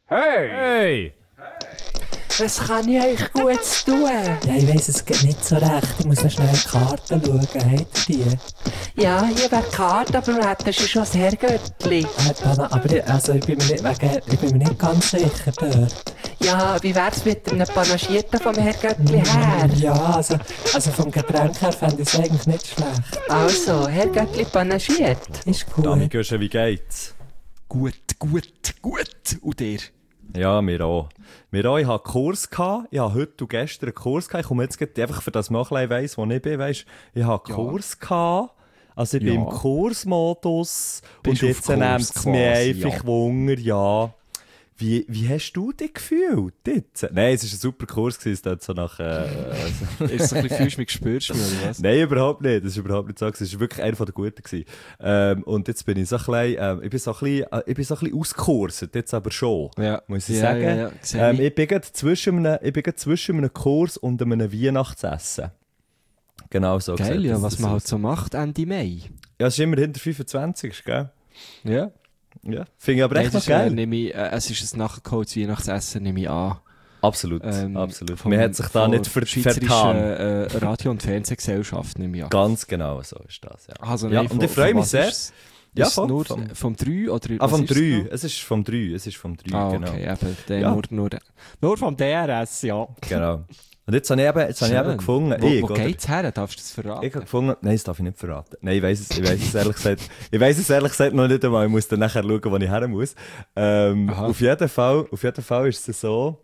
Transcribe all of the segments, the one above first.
Hey! Hey! Was kann ich euch Gutes tun? Ja, ich weiss, es geht nicht so recht. Ich muss noch schnell in die Karten schauen. Habt ihr die? Ja, hier wäre die Karte, aber wir hätten schon das Herrgöttli. Aber ich bin mir nicht ganz sicher dort. Ja, wie wär's mit einem Panagierten vom Herrgöttli her? Ja, also vom Getränk her fände ich es eigentlich nicht schlecht. Also, Herrgöttli panagiert. Ist cool. Dami Gösche, wie geht's? Gut. Und dir? Ja, mir auch. Ich hatte Kurs gehabt. Ich habe heute und gestern einen Kurs gehabt. Ich komme jetzt gerade einfach, für das man auch ein bisschen weiss, wo ich bin, weisst. Ich habe Kurs gehabt. Also ich bin im Kursmodus. Bist und jetzt auf nimmt Kurs es mir quasi, einfach Wunder, ja. Wie hast du dich gefühlt jetzt? Nein, es war ein super Kurs gewesen, dort so nach... Ist es ein bisschen fühlst du mich, spürst du mich, oder was? Nein, überhaupt nicht. Das war überhaupt nicht so. Es war wirklich einer der Guten gewesen. Und jetzt bin ich so ein bisschen, ich bin so ein bisschen ausgekurset, jetzt aber schon. Ja. Muss ich sagen. Ja. Ich bin gerade zwischen einem Kurs und einem Weihnachtsessen. Genau so. Geil, sieht ja, das was man aus. halt so macht Ende Mai. Ja, es ist immer hinter 25, gell? Ja. Ja. Finde ich aber echt noch geil. Es ist ein nachgeholtes Weihnachtsessen, nehme ich an. Absolut, absolut. Man hat sich da nicht vertan. Radio- und Fernsehgesellschaft, nehme ich an. Ganz genau so ist das, ja. Also, Ja, nein, und ich freue mich sehr. Ja, Ist es nur vom 3 oder vom was ist 3. noch? Es ist vom 3. Es ist vom 3, Ah, genau. okay, eben. Ja. Nur vom DRS, ja. Genau. Und jetzt habe ich eben gefunden, Wo geht's her? Darfst du das verraten? Ich habe gefunden, nein, das darf ich nicht verraten. Nein, ich weiss es ehrlich gesagt noch nicht einmal. Ich muss dann nachher schauen, wo ich her muss. Auf jeden Fall ist es so,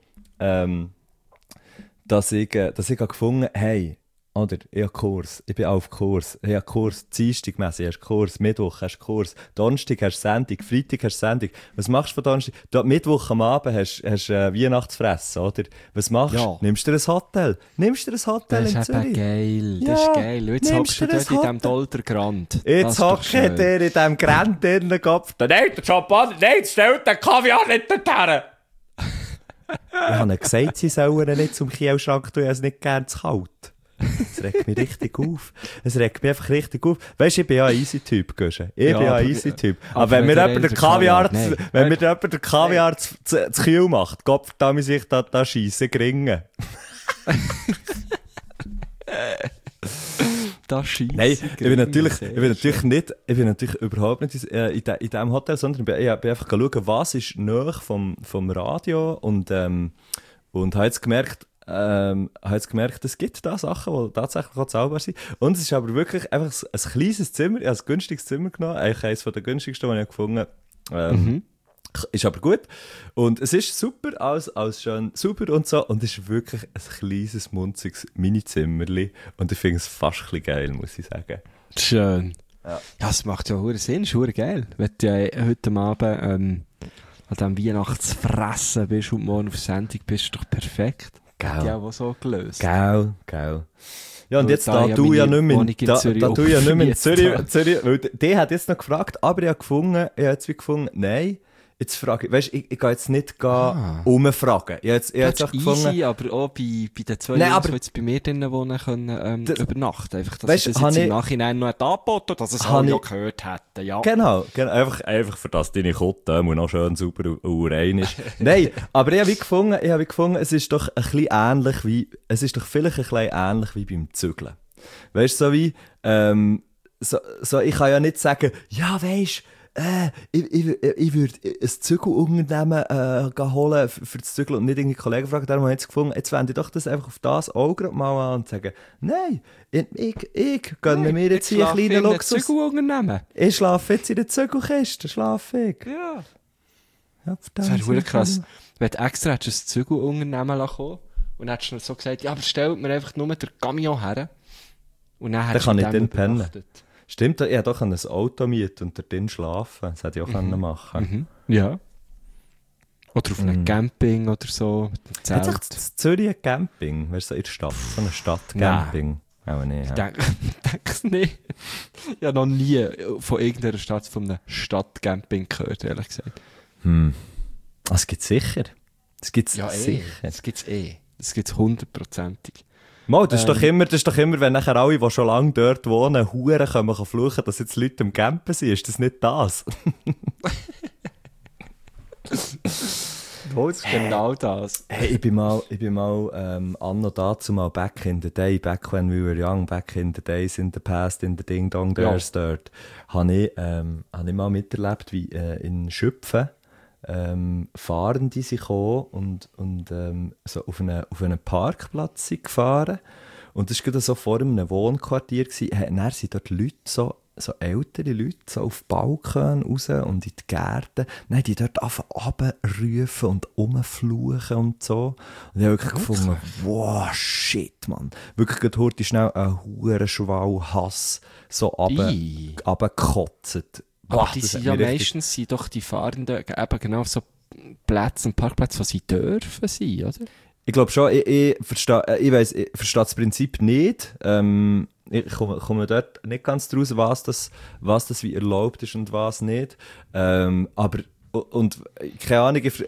dass ich gefunden habe, hey, oder, ich habe Kurs, ich bin auf Kurs, ich habe Kurs, Dienstagmesse hast du Kurs, Mittwoch hast du Kurs, Donnerstag hast du Sendung, Freitag hast du Sendung. Was machst du von Donnerstag? Du, Mittwoch am Abend hast du Weihnachtsfressen, oder? Was machst du? Ja. Nimmst du dir ein Hotel? Das in ist Zürich? eben geil. Ja, Das ist geil. Jetzt nimmst hockst du du dort das in Hotel? diesem Dolder Grand. Jetzt hockt dir in diesem Grand in den Kopf. Nein, der Champagner, nein, stellt den Kaviar nicht dorthin. Ich habe ihnen gesagt, sie sollen ihn nicht zum Kielschrank tun, ich habe es nicht gerne zu kalt. Das regt mich richtig auf. Es regt mich einfach richtig auf. Weißt du, ich bin ja ein Easy-Typ, Gösche. Ich bin ja ein Easy-Typ. Aber wenn mir jemand den Kaviar zu Kiel macht, Gott verdammt sich da scheisse gringen. Das scheisst. Nein, ich bin natürlich überhaupt nicht in diesem Hotel, sondern ich bin einfach schauen, was ist nahe vom Radio und habe jetzt gemerkt, es gibt da Sachen, die tatsächlich auch zahlbar sind. Und es ist aber wirklich einfach ein kleines Zimmer. Ich habe ein günstiges Zimmer genommen, eigentlich eines der günstigsten, die ich gefunden habe. Ist aber gut. Und es ist super, alles schön super und so. Und es ist wirklich ein kleines, munziges Mini-Zimmerli. Und ich finde es fast ein bisschen geil, muss ich sagen. Schön. Ja. Ja, es macht ja verdammt Sinn, ist verdammt geil. Wenn du heute Abend an diesem Weihnachtsfressen bist und morgen auf Sendung bist, ist doch perfekt. Geil. Ja, was so gelöst. Geil. Ja, und Weil jetzt da da du ja nicht mehr Wohnung in Zürich in aufgemietet Zürich, weil der hat jetzt noch gefragt, aber ich habe jetzt wie gefunden, nein, jetzt frage ich, weißt, ich gehe jetzt nicht umfragen. Ich habe jetzt auch gefunden, easy, aber auch bei den zwei Nein, Jungs, aber- die jetzt bei mir drinnen wohnen, können übernachten. Einfach, dass Weißt, ich das habe jetzt im ich- Nachhinein noch angeboten, dass es habe alle ich- ja gehört hätten, ja. Genau, einfach für das deine Kutte noch schön sauber und rein ist. Nein, aber ich habe wie gefunden, es ist doch vielleicht ein bisschen ähnlich wie beim Zügeln. Weißt du, so wie, so, ich kann ja nicht sagen, ja, weisst, ich würde ein Zügelunternehmen holen für das Zügeln und nicht irgendwie Kollegen fragen. Darum habe ich jetzt gefunden, jetzt wende ich doch das einfach auf das Auge mal an und sagen, nein, ich gönne mir jetzt hier einen kleinen Luxus. Zügelunternehmen. Ich schlafe jetzt in der Zügelkiste, schlafe ich. Ja. Ja, Das wäre verdammt krass. Wenn du extra hättest ein Zügelunternehmen lassen und hättest dann so gesagt, ja, aber stellt mir einfach nur den Camion her. Und dann hättest kann du ich mit dem dann pennen. übernachtet. Stimmt, ich hätte doch ein Auto mieten und drin schlafen. Das hätte ich auch können machen. Ja. Oder auf einem Camping oder so, mit dem Zelt. Hat sich in Zürich ein Camping? Weißt du, so in der Stadt? So ein Stadtcamping? Auch nicht. Ja. Denke es nicht. Ich habe noch nie von irgendeiner Stadt von einem Stadtcamping gehört, ehrlich gesagt. Das gibt es sicher. Das gibt es Ja, sicher. Das gibt's eh. Das gibt's 100%ig. Mal, das ist doch immer, wenn nachher alle, die schon lange dort wohnen, Huren können fluchen, dass jetzt Leute am Campen sind. Ist das nicht das? Mal, das ist genau das. Hey, ich bin mal anno dazu mal back in the day, back when we were young, back in the days, in the past, in the Ding Dong, there's dirt, habe ich mal miterlebt, wie in Schüpfen Fahrende sind gekommen und so auf einen Parkplatz sind gefahren. Und das war gerade so vor einem Wohnquartier. Dann sind dort Leute, so ältere Leute, so auf Balkon raus und in die Gärten. Nein, die dort anfangen runterrufen und rumfluchen und so. Und ich habe wirklich gefunden, wow, shit, Mann. Wirklich gerade heute schnell einen huren Schwall Hass so runtergekotzt. Aber die sind ja meistens sind doch die Fahrenden eben genau auf so Plätzen und Parkplätzen, wo sie dürfen sein, oder? Ich glaube schon, ich verstehe das Prinzip nicht. Ich komme dort nicht ganz draus, was das wie erlaubt ist und was nicht. Aber und keine Ahnung, ich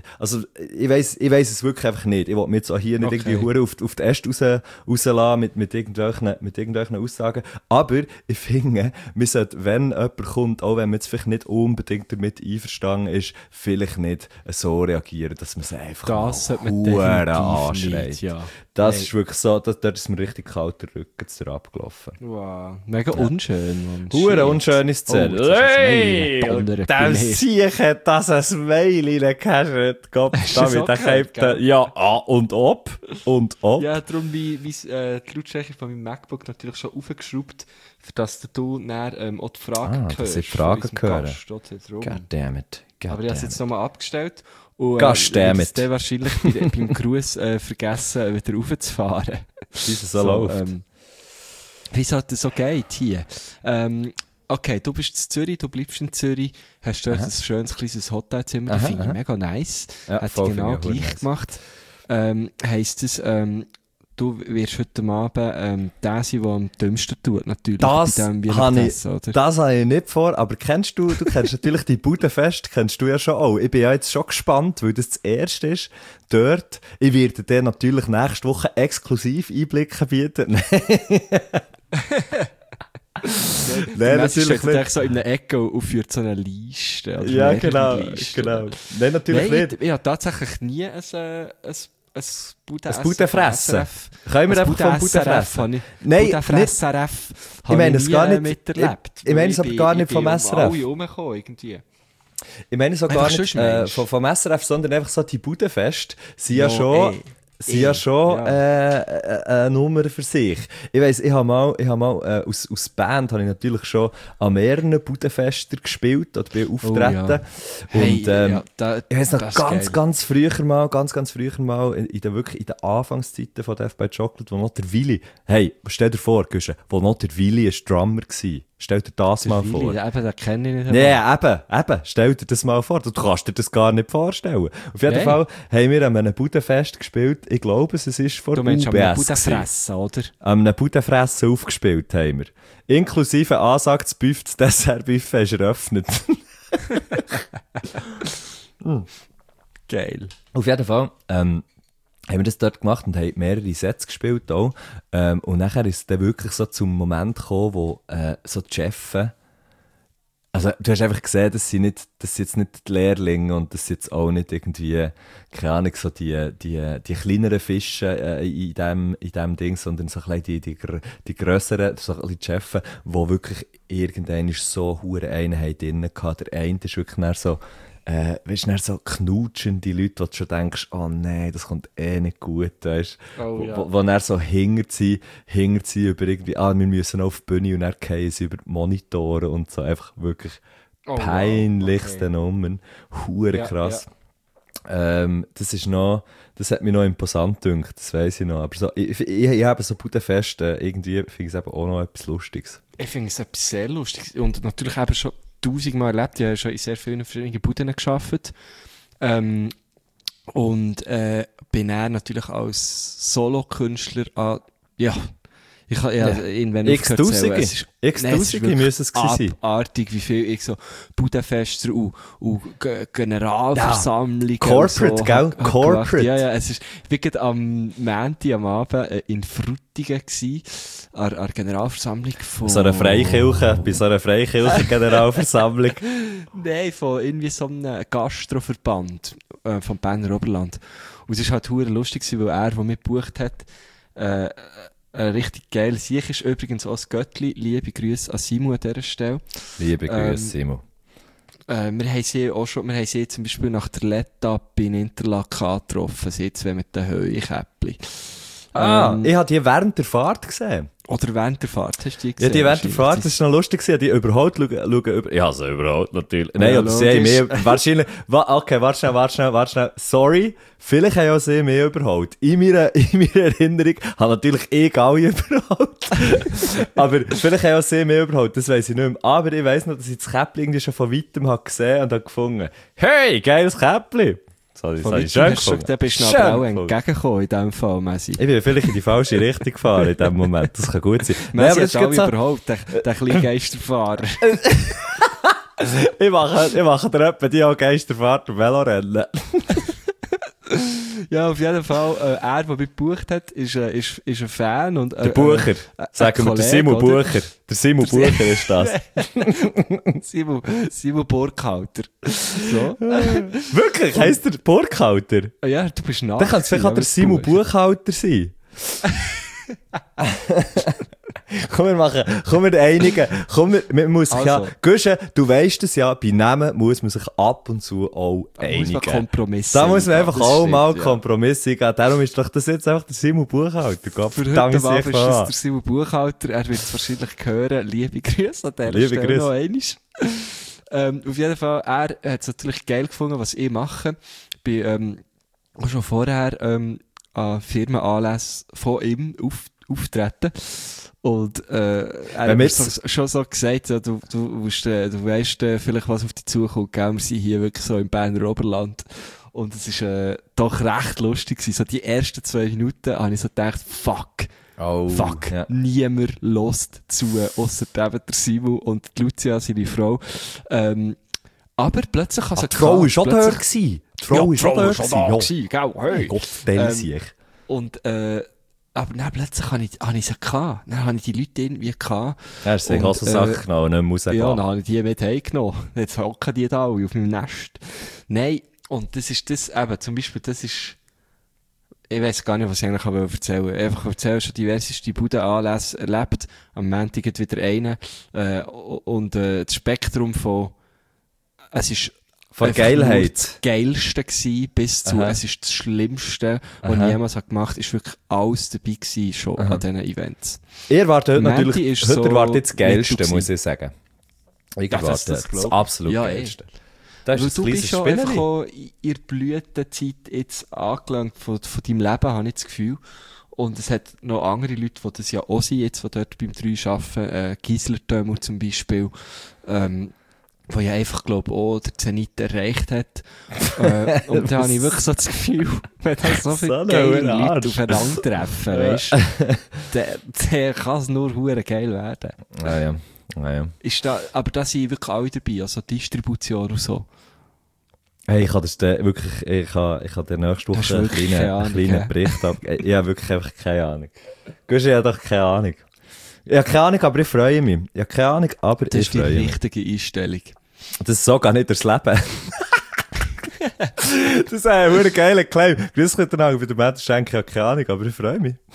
weiss es wirklich einfach nicht. Ich will mich jetzt auch hier nicht irgendwie hure auf die Äste rauslassen mit irgendwelchen Aussagen. Aber ich finde, wir sollten, wenn jemand kommt, auch wenn man jetzt vielleicht nicht unbedingt damit einverstanden ist, vielleicht nicht so reagieren, dass man es einfach hure anschreit. Ja. Das ist wirklich so, dort ist mir richtig kalt der Rücken abgelaufen. Wow, mega unschön. Hure unschöne Szene. Hey, der Sieg hat das ein Mail reingehasht. Gott, damit er kämpft. Ja, und ob. Ja, darum wie die Lautstärke von meinem MacBook natürlich schon aufgeschraubt, für dass du dann auch die Fragen hörst. Dass ich Fragen höre. Goddammit. Aber ich habe es jetzt nochmal abgestellt. Und ich dann wahrscheinlich beim Gruß vergessen, wieder raufzufahren. Wie es so läuft. Wie es halt so geht hier. Okay, du bist in Zürich, du bleibst in Zürich, hast dort ein schönes kleines Hotelzimmer, das finde ich mega nice. Ja, hat dich genau gleich nice gemacht. Heisst es, du wirst heute Abend der sein, der am dümmsten tut, natürlich. Das habe ich nicht vor, aber du kennst natürlich die Budenfest, kennst du ja schon auch. Ich bin ja jetzt schon gespannt, weil das erste ist, dort. Ich werde dir natürlich nächste Woche exklusiv Einblicke bieten. Nein, natürlich nicht. So in einer Ecke und führt so eine Liste. Also ja, genau. Nein, natürlich nicht. Ich habe tatsächlich nie ein Budenfressen. Können wir einfach vom Budenfressen? Nein, Budenfressen-RF ich meine es gar nicht miterlebt. Ich meine es aber gar nicht vom SRF. Alle rumgekommen irgendwie. Ich meine es auch gar nicht vom SRF, sondern einfach so die Budenfest sind ja schon... eine Nummer für sich. Ich weiss, ich habe mal aus Band habe ich natürlich schon an mehreren Budenfesten gespielt oder bin auftreten. Und ich weiss noch ganz früher mal in den Anfangszeiten von Death by Chocolate, wo noch der Willi, hey, stell dir vor, Güsche, wo noch der Willi ein Drummer war. Stell dir das mal vor. Eben, den kenne ich nicht. Nee, eben. Stell dir das mal vor. Du kannst dir das gar nicht vorstellen. Auf jeden Fall haben wir an einem Budenfest gespielt. Ich glaube, es ist vor UBS. Du meinst an einem Budenfressen, oder? An einem Budenfressen aufgespielt haben wir. Inklusive Ansage, das Dessertbuffet ist eröffnet. Geil. Auf jeden Fall haben wir das dort gemacht und haben mehrere Sets gespielt auch. Und nachher ist es dann wirklich so zum Moment gekommen, wo so die Chefs, also du hast einfach gesehen, das sind jetzt nicht die Lehrlinge und das sind jetzt auch nicht irgendwie, keine Ahnung, so die kleineren Fische in dem Ding, sondern so ein bisschen die grösseren, so ein bisschen die Chefs, die wirklich irgendwann so hure Einheit drin hatten. Der eine ist wirklich dann so, weißt du, so knutschende Leute, wo du schon denkst, oh nein, das kommt nicht gut, weißt du? Wo dann so hingert sie über irgendwie, wir müssen auf die Bühne und dann fallen sie über die Monitore und so, einfach wirklich peinlichste Nummern. Hure krass. Ja. Das hat mich noch imposant gedacht, das weiss ich noch. Aber so, ich habe so Budenfest, irgendwie finde ich es eben auch noch etwas Lustiges. Ich finde es etwas sehr Lustiges und natürlich eben schon 1000-mal erlebt. Ich habe schon in sehr vielen verschiedenen Buden gearbeitet. Und bin dann natürlich als Solokünstler an, ich habe irgendwann X-Tausende müssen es gewesen sein. Abartig, wie viel ich so Budenfester und Generalversammlungen Corporate, so, gell? Corporate. Ja, es ist wirklich am Montag am Abend in Frutigen gsi, an der Generalversammlung von... Bei so einer Freikirche-Generalversammlung. Nein, von irgendwie so einem Gastroverband. vom Berner Oberland. Und es war halt verdammt lustig, weil er, der mich gebucht hat, ein richtig geiler Sieg ist. Übrigens auch ein Göttli. Liebe Grüße an Simon an dieser Stelle. Liebe Grüße, Simon. Wir haben sie zum Beispiel nach der Let-Up in Interlaken angetroffen. Sie zwei mit den Heukäppli. Ich habe die während der Fahrt gesehen. Oder während der Fahrt, hast du die Ja, gesehen? die während der Fahrt, das war noch lustig, die überholt schauen über... Ja, also überholt natürlich. Nein, Ja, oder sie haben logisch. mehr... Wahrscheinlich... Okay, warte schnell. Sorry, vielleicht haben auch sie mehr überholt. In meiner Erinnerung haben natürlich alle überholt. Aber vielleicht haben auch sie mehr überholt, das weiss ich nicht mehr. Aber ich weiss noch, dass ich das Käppli irgendwie schon von weitem habe gesehen und habe gefunden, hey, geiles Käppli! Das habe ich schön gefunden. Da bist du Schön aber auch gefunden. entgegengekommen in diesem Fall, Messi. Ich bin vielleicht in die falsche Richtung gefahren in dem Moment. Das kann gut sein. Messi das hat ist alle gerade überhaupt, der kleine Geisterfahrer. Ich mache dir etwa die auch Geisterfahrt und Velorennen. Ja, auf jeden Fall, er, der mich gebucht hat, ist ein Fan. Und, Der Bucher. Sagen wir, der Simon Bucher. Der Simon Bucher ist das. Simon Burkhalter. So. Wirklich? Heisst der Burkhalter? Ja, du bist nach. Dann kann es vielleicht auch der Simon Buchhalter sein. Komm, wir einigen. Man muss sich ja, Also. Guschen, du weisst es ja, bei Namen muss man sich ab und zu auch einigen. Kompromisse. Da muss man einfach Das auch stimmt, mal ja. Kompromisse eingehen. Darum ist doch das jetzt einfach der Simon Buchhalter. Gott Für verdammt, heute Abend ich ist das an. der Simon Buchhalter. Er wird es wahrscheinlich hören. Liebe Grüße an dieser Liebe Stelle Grüße. noch einmal. Auf jeden Fall, er hat es natürlich geil gefunden, was ich mache. Ich bin auch schon vorher an Firmenanlässen von ihm auftreten. Und er hat mir schon so gesagt, ja, du weisst vielleicht, was auf dich zukommt, gell? Wir sind hier wirklich so im Berner Oberland. Und es ist doch recht lustig gewesen. So die ersten 2 Minuten habe ich so gedacht, fuck, Ja. niemand hört zu, ausser eben der Simon und die Lucia, seine Frau. Aber plötzlich kann Die Frau war schon da gewesen. Die Frau war schon da gewesen, gell? Hey. Gott, der sich. Und, aber dann plötzlich habe ich sie gehabt. Dann habe ich die Leute irgendwie gehabt. Er ist sich Und, Hosensack genommen und nicht mehr rausgehen. Ja, dann habe ich die mit heimgenommen. Jetzt hocken die da alle auf meinem Nest. Nein, und das ist das eben, zum Beispiel, das ist, ich weiss gar nicht, was ich eigentlich erzählen will. Einfach erzählen, schon diverseste Budenanlässe erlebt. Am Montag hat wieder einen. Und das Spektrum von, es ist Von einfach nur Geilheit. das Geilste gewesen, bis zu, es ist das Schlimmste, was ich jemals habe gemacht habe, ist wirklich alles dabei gewesen, schon an diesen Events. Ihr erwartet heute Menti natürlich, ist heute so erwartet das Geilste, mittel muss ich sagen. Ich Ja, erwarte das das glaub ich. absolut Ja, Geilste. Das Weil ist du ein bist kleines schon einfach Spielchen. auch in der Blütezeit jetzt angelangt von deinem Leben, habe ich das Gefühl. Und es hat noch andere Leute, die das ja auch sind, jetzt, die dort beim 3 arbeiten, Giesler-Dömer zum Beispiel, wo ja einfach, glaube ich, auch der Zenit erreicht hat. Und da habe ich wirklich so das Gefühl, wenn da so viele So geile ein Leute Arsch. aufeinandertreffen, weisst du, dann kann es nur hure geil werden. Ja. Ist da, aber da sind wirklich alle dabei, also Distribution und so. Hey, ich habe das wirklich, ich habe der nächste Hast Woche du wirklich keine einen Ahnung, kleinen hä? Bericht ab. Ich habe wirklich einfach keine Ahnung. Gusch, ich habe doch keine Ahnung. Ich habe keine Ahnung, aber ich freue mich. Ich habe keine Ahnung, aber Das ich ist die freue mich. richtige Einstellung. Das ist so gar nicht durchs Leben. Das ist ein geiler Claim. Grüß Gott, bei der Matt Schenk, ich habe keine Ahnung, aber ich freue mich.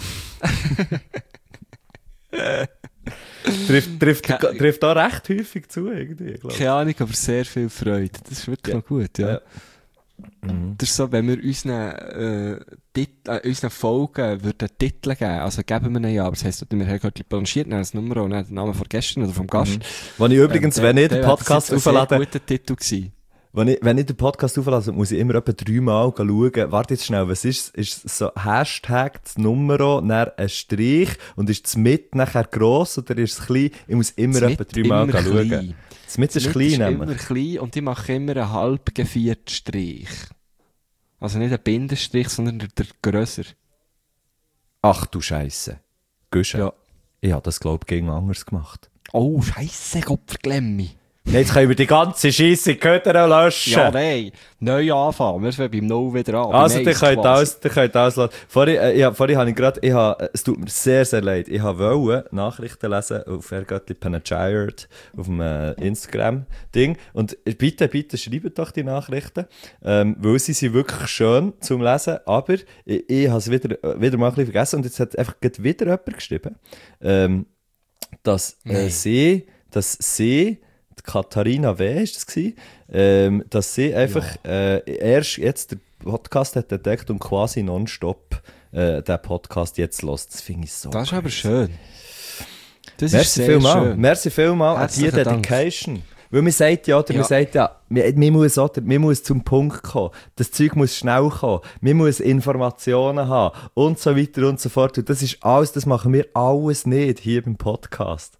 Trifft da recht häufig zu, irgendwie, glaube ich. Keine Ahnung, aber sehr viel Freude. Das ist wirklich noch gut, ja. Das ist so, wenn wir unseren Folgen würden Titel geben, also geben wir ihnen ja, aber das heisst, wir haben gerade blanchiert, dann das Nummer und dann den Namen von gestern oder vom Gast. Wenn ich übrigens, wenn ich den Podcast auflade, Das war ein guter Titel gewesen. wenn ich den Podcast auflasse, muss ich immer etwa 3-mal schauen. Warte jetzt schnell, was ist es? Ist es so Hashtag, das Numero, dann ein Strich und ist das mit nachher gross oder ist es klein? Ich muss immer etwa 3-mal schauen. Das mit ist klein, ist nämlich. immer klein und ich mache immer einen halb gevierten Strich. Also nicht einen Bindestrich, sondern der grösser. Ach du Scheisse. Güsche. Ja. Ich habe das, glaube ich, gegen anders gemacht. Oh, scheisse, Gott verklemmi. Jetzt können wir die ganze Scheisse Köder löschen. Ja, nein. Neu anfangen. Wir fangen beim No wieder an. Also, ihr könnt alles lassen. Vorhin habe ich gerade, es tut mir sehr, sehr leid, ich wollte Nachrichten lesen auf Ergöttli Panagyired, auf dem Instagram-Ding. Und bitte schreibt doch die Nachrichten, weil sie sind wirklich schön zum Lesen, aber ich habe es wieder mal ein bisschen vergessen und jetzt hat einfach wieder jemand geschrieben, dass sie, die Katharina W. ist das gewesen, dass sie einfach erst jetzt den Podcast hat entdeckt und quasi nonstop den Podcast jetzt hört. Das finde ich so Das ist crazy. aber schön. Das Merci ist sehr vielmal. schön. Merci vielmal an die Herzlichen Dank. Dedication. Weil man sagt ja, man muss zum Punkt kommen. Das Zeug muss schnell kommen. Man muss Informationen haben und so weiter und so fort. Und das ist alles, das machen wir alles nicht hier beim Podcast.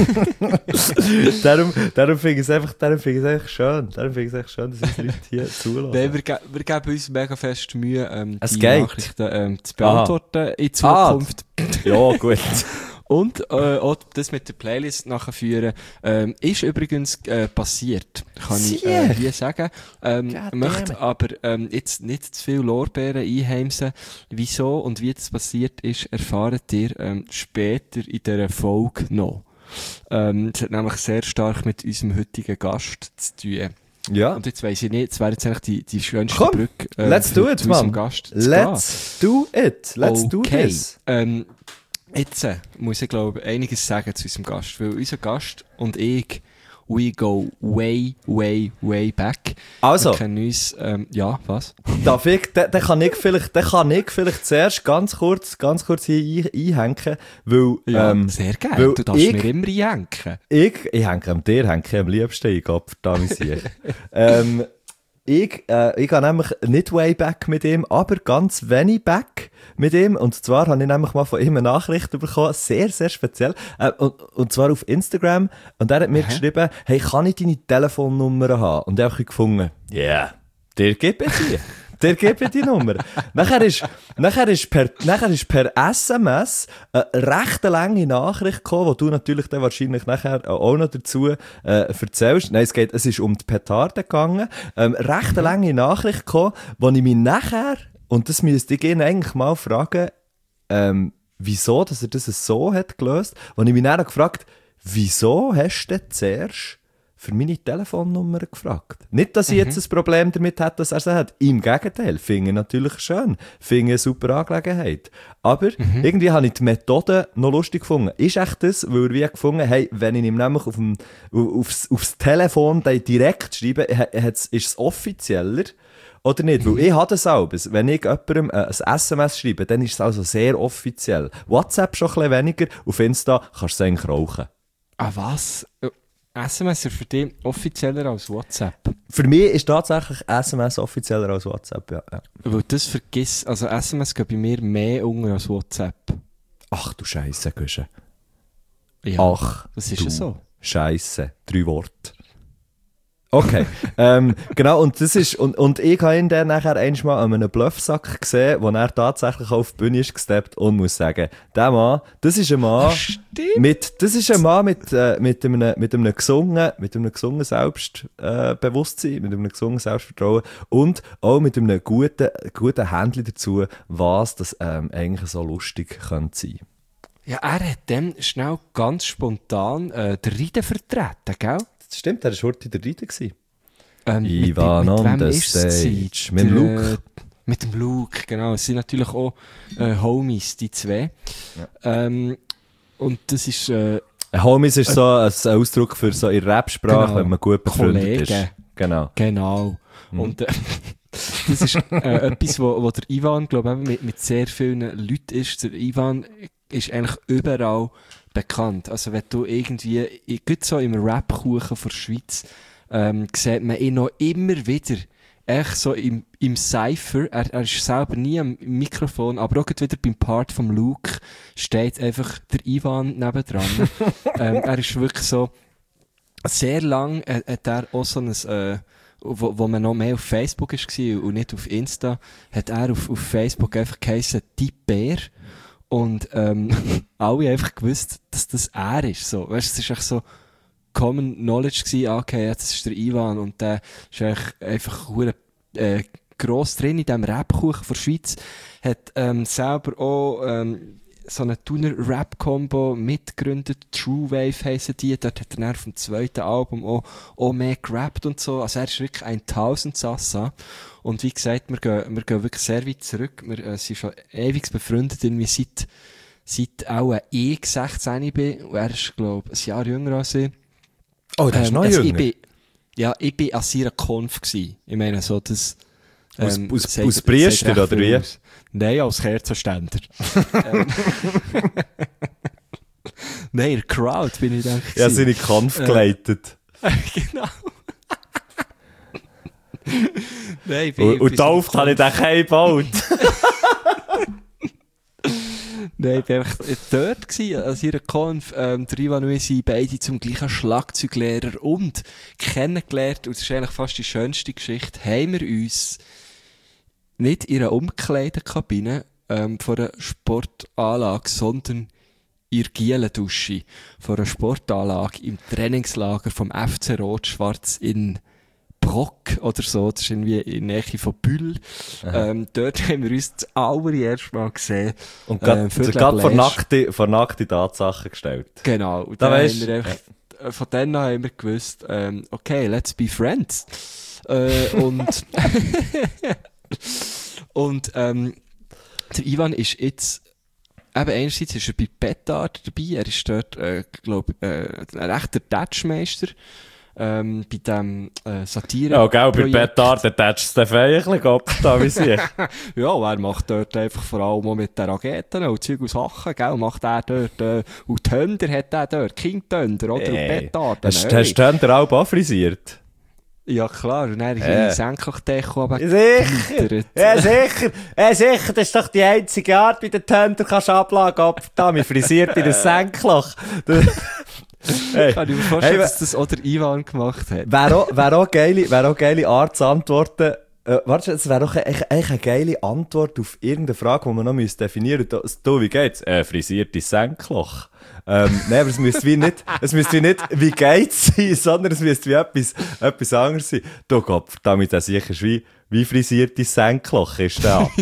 darum finde ich es einfach schön. Darum finde ich es echt schön, dass uns Leute hier zulassen. Nein, wir geben uns mega fest Mühe, Es die geht. Nachrichten zu beantworten in Zukunft. Ja, gut. Und auch das mit der Playlist nachführen ist übrigens passiert, kann ich hier sagen. Möchte aber jetzt nicht zu viel Lorbeeren einheimsen. Wieso und wie das passiert ist, erfahrt ihr später in dieser Folge noch. Es hat nämlich sehr stark mit unserem heutigen Gast zu tun. Ja. Und jetzt weiss ich nicht, es wäre jetzt eigentlich die schönste Komm, Brücke let's do it, zu unserem Mann. Gast zu Let's do it. Let's do Okay. this. Jetzt muss ich, glaube ich, einiges sagen zu unserem Gast, weil unser Gast und ich, we go way, way, way back. Also. Wir kennen uns, ja, was? Darf ich, dann kann ich vielleicht zuerst ganz kurz hier einhängen, weil, sehr gerne. weil Du darfst mir immer einhängen. ich hänge am liebsten ein, Gott verdammt sicher. Ich gehe nämlich nicht way back mit ihm, aber ganz wenig back mit ihm. Und zwar habe ich nämlich mal von ihm eine Nachricht bekommen, sehr, sehr speziell. Und zwar auf Instagram. Und er hat mir geschrieben, hey, kann ich deine Telefonnummer haben? Und ich habe gefunden, yeah, dir gebe ich die. Der gebe die Nummer. Nachher ist per SMS eine recht lange Nachricht gekommen, die du natürlich dann wahrscheinlich nachher auch noch dazu erzählst. Nein, es ist um die Petarde gegangen. Recht lange Nachricht gekommen, wo ich mich nachher, und das müsste ich ihn eigentlich mal fragen, wieso, dass er das so hat gelöst, wo ich mich nachher gefragt, wieso hast du denn zuerst für meine Telefonnummer gefragt? Nicht, dass ich jetzt ein Problem damit hätte, dass er sie hat. Im Gegenteil, finde ich natürlich schön. Finde ich eine super Angelegenheit. Aber irgendwie habe ich die Methode noch lustig gefunden. Ist echt das, weil wir gefunden haben, wenn ich ihm nämlich aufs Telefon direkt schreibe, ist es offizieller oder nicht? Weil ich habe das auch. Wenn ich jemandem ein SMS schreibe, dann ist es also sehr offiziell. WhatsApp schon ein bisschen weniger, auf Insta kannst du es eigentlich rauchen. Ah, was? SMS ist für dich offizieller als WhatsApp? Für mich ist tatsächlich SMS offizieller als WhatsApp, ja. Weil das vergiss, also SMS geht bei mir mehr unter als WhatsApp. Ach du Scheisse, Güsche. Ja, Ach, das ist du ja so. Scheisse. 3 Worte. Okay, genau, und das ist, und ich habe ihn dann nachher einmal an einem Bluffsack gesehen, wo er tatsächlich auf die Bühne ist gesteppt und muss sagen, der Mann, das ist ein Mann mit einem gesungenen Selbstbewusstsein, mit einem gesungenen Selbstvertrauen und auch mit einem guten Händchen dazu, was das eigentlich so lustig könnte sein. Ja, er hat dann schnell ganz spontan den Ride vertreten, gell? Das stimmt, er war heute der Reiter. mit Ivan on wem the ist es stage. gewesen? Mit dem Luke. Mit dem Luke, genau. Es sind natürlich auch Homies, die zwei. Ja. Und das ist... Homies ist so ein Ausdruck für so in Rap-Sprache, Genau. wenn man gut befreundet ist. Kollegen. Genau. Genau. Und das ist etwas, wo der Ivan, glaube ich, mit sehr vielen Leuten ist. Der Ivan ist eigentlich überall bekannt. Also wenn du irgendwie, gerade so im Rap-Kuchen der Schweiz, sieht man ihn noch immer wieder, echt so im Cypher, er ist selber nie am Mikrofon, aber auch wieder beim Part vom Luke steht einfach der Ivan nebendran. Er ist wirklich so, sehr lang hat er auch so ein, wo man noch mehr auf Facebook war und nicht auf Insta, hat er auf Facebook einfach geheissen, die Bär. Und alle einfach gewusst, dass das er ist. So. Weißt, es ist echt so, Common Knowledge gewesen, okay, jetzt ist der Ivan und der ist eigentlich einfach gross drin in diesem Rap-Kuchen von der Schweiz, hat selber auch so eine Tuner-Rap-Combo mitgegründet, True Wave heissen die, dort hat er dann auf dem zweiten Album auch mehr gerappt und so, also er ist wirklich ein Tausendsassa und wie gesagt, wir gehen wirklich sehr weit zurück, wir sind schon ewig befreundet, irgendwie seit auch ich 16 bin, und er ist, glaube ich, ein Jahr jünger als ich. Oh, der ist noch also jünger? Ich bin an seiner Konf gewesen. Ich meine, so das... aus Priester, oder wie? Nein, als Kerzenständer. Nein, in der Crowd bin ich dann gewesen. Ja, seine Kampf geleitet. Genau. Nein, und tauft habe ich den Keim gebaut. Nein, ich war einfach dort gewesen, an ihrer Konf. Der Ivan und ich sind beide zum gleichen Schlagzeuglehrer und kennengelernt, und das ist eigentlich fast die schönste Geschichte, haben wir uns nicht in einer Umkleidekabine von einer Sportanlage, sondern in der Gielendusche von einer Sportanlage im Trainingslager vom FC Rot-Schwarz in Brock oder so, das ist irgendwie in der Nähe von Bühl. Dort haben wir uns das allererste Mal gesehen. Und gerade vor nackte Tatsachen gestellt. Genau. Und da dann haben wir einfach, von denen haben wir gewusst, okay, let's be friends. Und der Ivan ist jetzt, eben einerseits ist er bei Petard dabei, er ist dort, glaube ein rechter Touchmeister. Bei dem Satire. Ja, gell, bei Petard, der tätscht den Feier ein bisschen ab, da wie sich. Ja, er macht dort einfach vor allem auch mit den Raketen und Zeug und Sachen, gell, macht er dort, und Tönder hat er dort, King Tönder, oder? Und Petard. Hast du Tönder auch anfrisiert? Ja, klar, und dann hier Senkrechdeko aber sicher! Ja, sicher! Ja, sicher, das ist doch die einzige Art, wie der Tönder kannst ablagen, ab da, mir frisiert in ein Senkloch. Hey. Kann ich mir vorstellen, dass das auch der Ivan gemacht hat. Wäre auch geile Art zu antworten. Warte, es wäre doch eigentlich eine geile Antwort auf irgendeine Frage, die man noch definieren müsste. Du, wie geht's? Frisiertes Senkloch. Nein, aber es müsste wie nicht, wie geht's sein, sondern es müsste wie etwas anderes sein. Du, Gott, damit er sicher ist, wie frisiertes Senkloch ist der ab.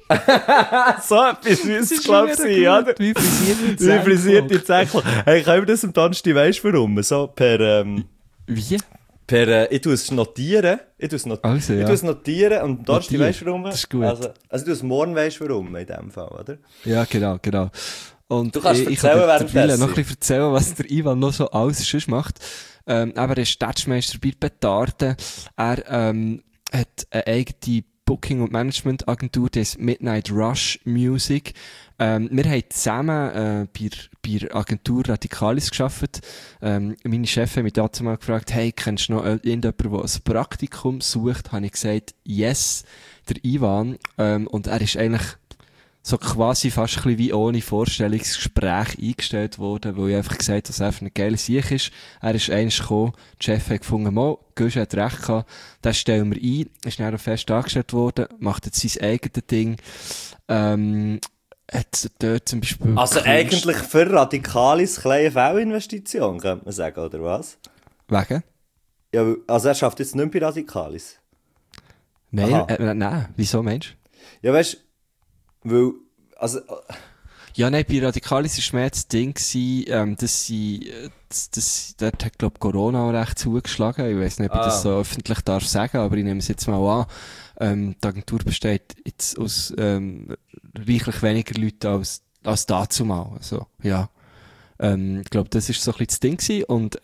So etwas müsste es, glaube ich, sein, oder? Wie frisiertes Senkloch. Hey, können wir das am Donnerstag, weisst du warum? So per, Wie? Ich tue es notieren. Ich tue es notieren und am Donnerstag weisst du warum? Das ist gut. Also du tue es morgen weisst du warum, in dem Fall, oder? Ja, genau. Und du kannst ich kann dir noch ein bisschen erzählen, was der Ivan noch so alles sonst macht. Aber er ist Touchmeister bei Petarden. Er hat eine eigene Booking- und Management-Agentur, die ist Midnight Rush Music. Wir haben zusammen bei der Agentur Radikalis gearbeitet. Meine Chefin hat mich dazu mal gefragt, hey, kennst du noch irgendjemanden, der ein Praktikum sucht? Habe ich gesagt, yes, der Ivan. Und er ist eigentlich so quasi fast ein bisschen wie ohne Vorstellungsgespräch eingestellt worden, weil ich einfach gesagt habe, dass er einfach eine geile Sieg ist. Er ist eigentlich gekommen, die Chef hat gefunden, mal, Gusch hat recht gehabt, das stellen wir ein, ist dann auch fest angestellt worden, macht jetzt sein eigenes Ding, hat dort zum Beispiel... Also eigentlich für Radikalis kleine V-Investition, könnte man sagen, oder was? Wegen? Ja, also er schafft jetzt nicht mehr bei Radikalis? Nein, wieso meinst du? Ja, weißt du, weil, also... Ja, nein, bei Radikalis war mehr das Ding, dort hat, glaube ich, Corona auch recht zugeschlagen. Ich weiss nicht, ob ich das so öffentlich darf sagen, aber ich nehme es jetzt mal an. Die Agentur besteht jetzt aus reichlich weniger Leuten als dazu mal. Also, ja. Ich glaube, das war so ein bisschen das Ding gewesen. Und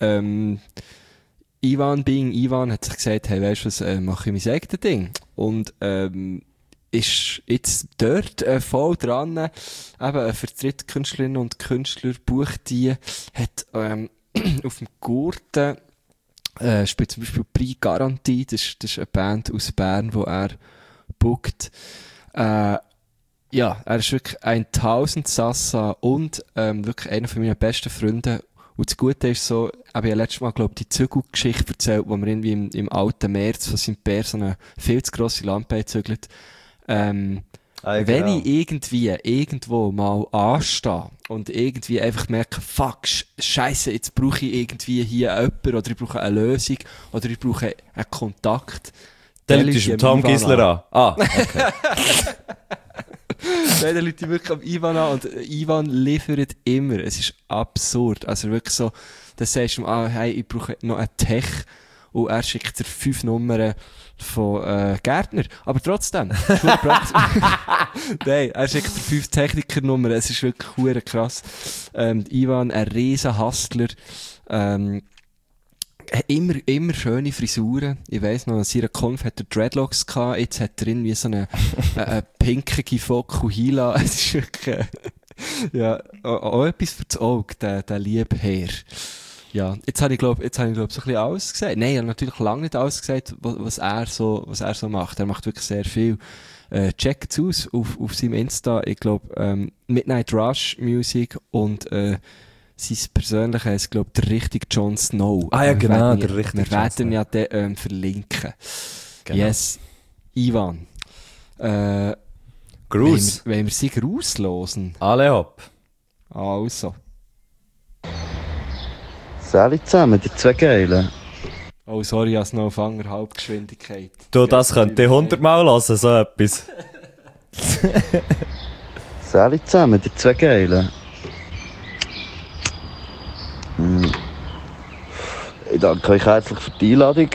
Ivan hat sich gesagt, hey, weißt du was, mache ich mein eigenes Ding. Und ist jetzt dort voll dran, eben vertritt Künstlerinnen und Künstler, bucht die, hat auf dem Gurten spielt zum Beispiel Prix Garantie, das ist eine Band aus Bern, die er bookt. Ja, er ist wirklich ein Tausendsassa und wirklich einer von meinen besten Freunden. Und das Gute ist so, ich habe letztes Mal, glaube ich, die Zügelgeschichte erzählt, wo wir irgendwie im alten März von seinem Bär so eine viel zu grosse Lampe zügelt. Wenn ich irgendwo mal anstehe und irgendwie einfach merke, fuck, Scheiße, jetzt brauche ich irgendwie hier jemanden oder ich brauche eine Lösung oder ich brauche einen Kontakt. Dann läutest du Tom Gisler an. Ah, okay. Nein, dann läutet wirklich am Ivan an und Ivan liefert immer. Es ist absurd. Also wirklich so, dann sagst du ihm, hey, ich brauche noch einen Tech und er schickt dir 5 Nummern von Gärtner. Aber trotzdem, nein, er schickt dir 5 Technikernummern. Es ist wirklich hure krass. Ivan, ein riesen Hustler. Immer schöne Frisuren. Ich weiss noch, an seiner Konf hat er Dreadlocks gehabt. Jetzt hat er irgendwie so eine pinkige Fokuhila. Es ist wirklich, ja, auch etwas für das Auge, der liebe Herr. Ja, jetzt habe ich so ein bisschen alles gesagt. Nein, ich habe natürlich lange nicht alles gesagt, was er so macht. Er macht wirklich sehr viel. Checkt's aus auf seinem Insta. Ich glaube, Midnight Rush Music und, sein persönlicher heisst, glaube ich, der richtige Jon Snow. Ah ja, genau, der richtige Wir werden ja den verlinken. Genau. Yes. Ivan. Gruß. Wollen wir sie Gruß losen? Alle hopp. Also. Salut zusammen, die 2 Geilen. Oh, sorry, ich habe noch auf anderthalb Geschwindigkeit. Du, das könnt ihr 100-mal hören, so etwas. Salut zusammen, die 2 Geilen. Ich danke euch herzlich für die Einladung.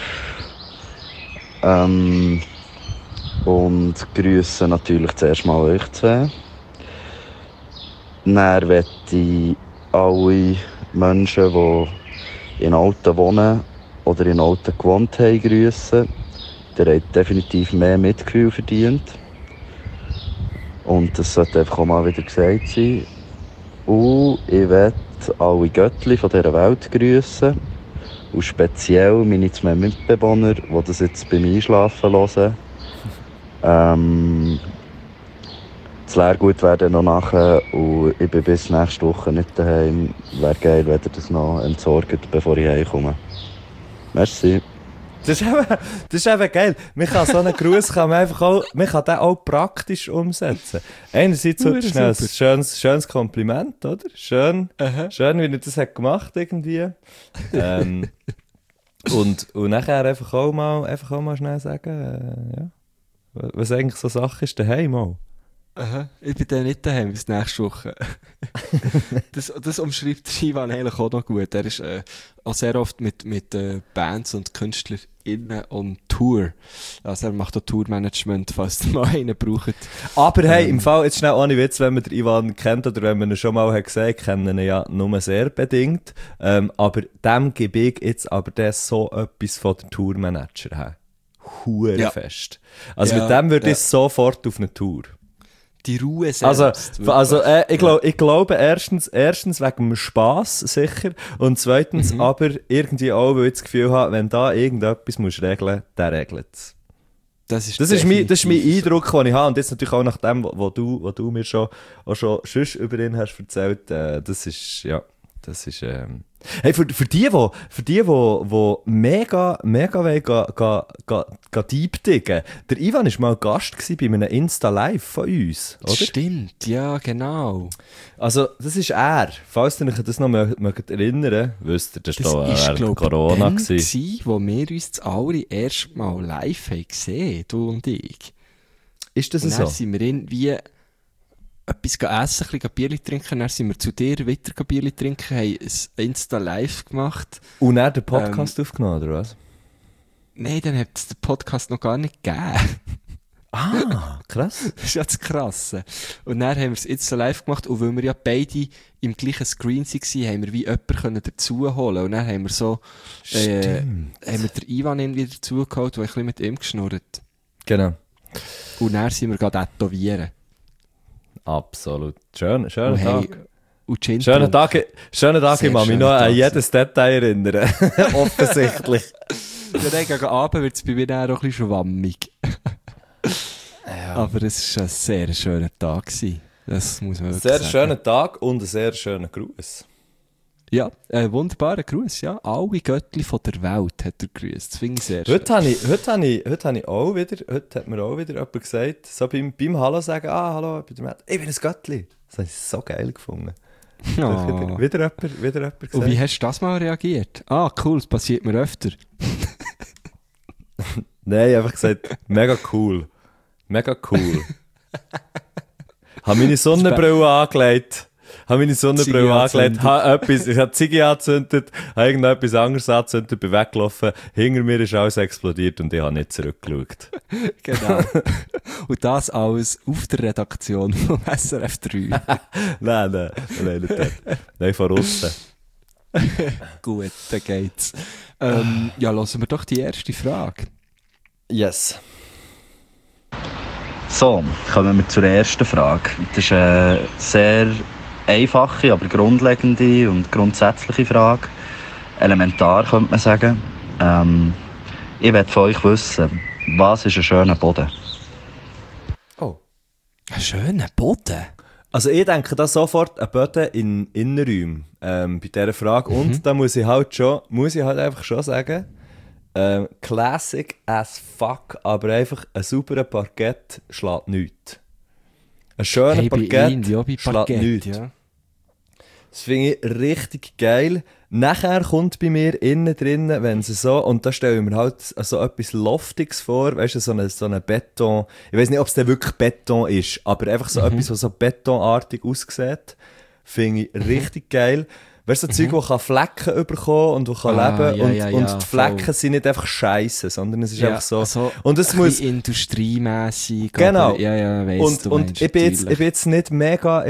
Und grüße natürlich zuerst mal euch 2. Dann möchte ich alle Menschen, die in Alten wohnen oder in Alten gewohnt haben, grüßen. Der hat definitiv mehr Mitgefühl verdient. Und das sollte einfach auch mal wieder gesagt sein. Und ich möchte alle Göttli von dieser Welt grüßen. Und speziell meine 2 Mitbewohner, die das jetzt beim Einschlafen hören. Das Lehrgut wäre noch nachher und ich bin bis nächste Woche nicht daheim. Wäre geil, wenn ihr das noch entsorgt, bevor ich heimkomme. Merci. Das ist eben geil. Man kann so einen Gruß man kann den auch praktisch umsetzen. Einerseits so schnell ein schönes Kompliment, oder? Schön, wie er das hat gemacht irgendwie. Und nachher einfach auch mal schnell sagen, ja, was eigentlich so Sache ist daheim auch. Aha, ich bin dann nicht daheim bis nächste Woche. das umschreibt Ivan eigentlich auch noch gut. Er ist auch sehr oft mit Bands und KünstlerInnen on Tour. Also er macht auch Tourmanagement, falls ihr mal einen braucht. Aber hey, im Fall, jetzt schnell ohne Witz, wenn man den Ivan kennt oder wenn man ihn schon mal hat gesehen, kennen ihn ja nur sehr bedingt. Aber dem gebe ich jetzt aber das so etwas von der Tourmanager her. Hure fest. Also mit dem würde ich sofort auf eine Tour. Die Ruhe selbst. Ich glaube erstens wegen dem Spass sicher und zweitens aber irgendwie auch, weil ich das Gefühl habe, wenn da irgendetwas musst regeln, der regelt es. Das ist mein Eindruck, den ich habe und jetzt natürlich auch nach dem, was du mir schon sonst über ihn hast erzählt, das ist hey, für die mega deep diggen. Der Ivan war mal Gast bei einem Insta-Live von uns, oder? Stimmt, ja, genau. Also, das ist er. Falls ihr euch das noch mögt erinnern, wisst ihr, das war während Corona. Das war, wo wir uns das allererste Mal live haben gesehen, du und ich. Ist das und so? Dann sind wir irgendwie etwas essen, ein bisschen Bierchen trinken, dann sind wir zu dir weiter Bierchen trinken, haben ein Insta-Live gemacht. Und dann den Podcast aufgenommen, oder was? Nein, dann hat es den Podcast noch gar nicht gegeben. Ah, krass. Das ist ja das Krasse. Und dann haben wir es Insta-Live gemacht und weil wir ja beide im gleichen Screen waren, haben wir wie jemanden dazu holen. Und dann haben wir so, haben wir den Ivan irgendwie dazu geholt, der ein bisschen mit ihm geschnurrt. Genau. Und dann sind wir gerade tätowieren. Absolut. Schöner Tag. Schöner Tag, ich kann mich noch an jedes Detail erinnern. Offensichtlich. Ja, dann gegen Abend wird es bei mir dann auch ein bisschen schwammig. Ja. Aber es war ein sehr schöner Tag gewesen. Das muss man wirklich sagen. Sehr schöner Tag und ein sehr schöner Gruß. Ja, wunderbarer Gruß, ja. Alle Göttli von der Welt hat er grüßt. Das finde ich sehr schön. Heute hat mir auch wieder jemand gesagt, so beim Hallo sagen, hallo, ich bin der Matt, ich bin ein Göttli. Das habe ich so geil gefunden. Oh. Wieder jemand gesagt. Und wie hast du das mal reagiert? Cool, das passiert mir öfter. Nein, einfach gesagt, mega cool. Mega cool. Habe meine Sonnenbrille angelegt. Ich habe Ziege angezündet, habe irgendetwas anderes angezündet, bin weggelaufen, hinter mir ist alles explodiert und ich habe nicht zurückgeschaut. Genau. Und das alles auf der Redaktion von SRF 3. Nein, nicht dort. Nein, von aussen. Gut, dann geht's. Ja, lassen wir doch die erste Frage. Yes. So, kommen wir zur ersten Frage. Das ist eine sehr einfache, aber grundlegende und grundsätzliche Frage. Elementar, könnte man sagen. Ich möchte von euch wissen, was ist ein schöner Boden? Oh. Ein schöner Boden? Also ich denke da sofort an Böden in Innenräumen bei dieser Frage. Und da muss ich halt einfach schon sagen, classic as fuck, aber einfach ein sauberer Parkett schlägt nichts. Ein schöner Parkett schlägt nichts. Ja. Das finde ich richtig geil. Nachher kommt bei mir innen drinnen, wenn sie so, und da stelle ich mir halt so etwas Loftiges vor, weißt du, so eine Beton, ich weiß nicht, ob es denn wirklich Beton ist, aber einfach so etwas, was so betonartig aussieht, finde ich richtig geil. Weißt du, so Zeug, das kann Flecken bekommen und das kann leben und die Flecken sind nicht einfach scheisse, sondern es ist einfach so. Und es muss industriemässig. Genau. Aber, weiss, und ich bin jetzt nicht mega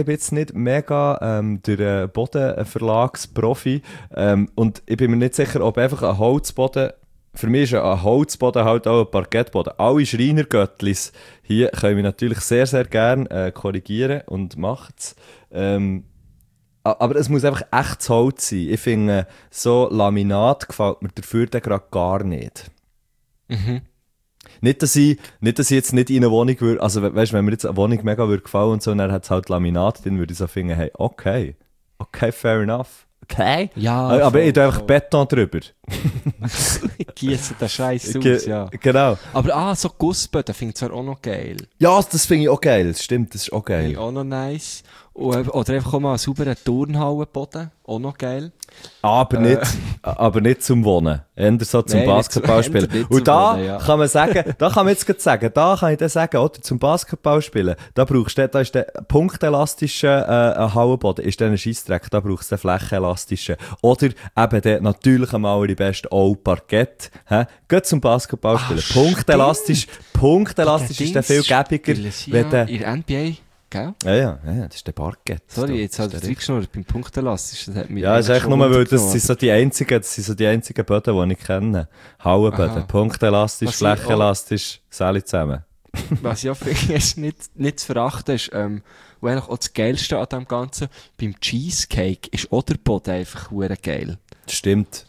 der Bodenverlagsprofi und ich bin mir nicht sicher, ob einfach ein Holzboden, für mich ist ein Holzboden halt auch ein Parkettboden. Alle Schreinergöttlis hier können wir natürlich sehr, sehr gerne korrigieren und machen es. Aber es muss einfach echtes Holz sein. Ich finde, so Laminat gefällt mir dafür dann gerade gar nicht. Mhm. Nicht, dass ich jetzt nicht in eine Wohnung würde, also weißt du, wenn mir jetzt eine Wohnung mega würde gefallen und so, und dann hat es halt Laminat drin, würde ich so finden, hey, okay, fair enough. Okay. Ja, aber ich tue einfach Beton drüber. Gieße den Scheiß aus, ja. Genau. Aber so Gussböden finde ich zwar auch noch geil. Ja, das finde ich auch geil. Das stimmt, das ist auch geil. Finde ich auch noch nice. Oder einfach auch mal einen sauberen Turnhallenboden. Auch noch geil. Aber nicht zum Wohnen. Eher so zum Basketballspielen. Und da kann man sagen, da kann ich dann sagen, oder zum Basketballspielen, da ist der punktelastische Hallenboden, ist dann ein Scheissdreck, da brauchst du den flächenelastischen. Oder eben der natürlich am allerbesten auch Parkett. Geht zum Basketballspielen. Punktelastisch ist der viel gäbiger. In der NBA. Gell? Ja, das ist der Parkett. Sorry, jetzt hat er reingeschnurrt beim Punktelastisch. Das hat mich ist eigentlich nur, weil das sind so die einzigen Böden, die ich kenne. Hallenböden. Punktelastisch, flächenelastisch, alle zusammen. Was ich auch finde, ist nicht zu verachten ist, wo eigentlich auch das Geilste an dem Ganzen, beim Cheesecake ist auch der Boden einfach hure geil. Stimmt.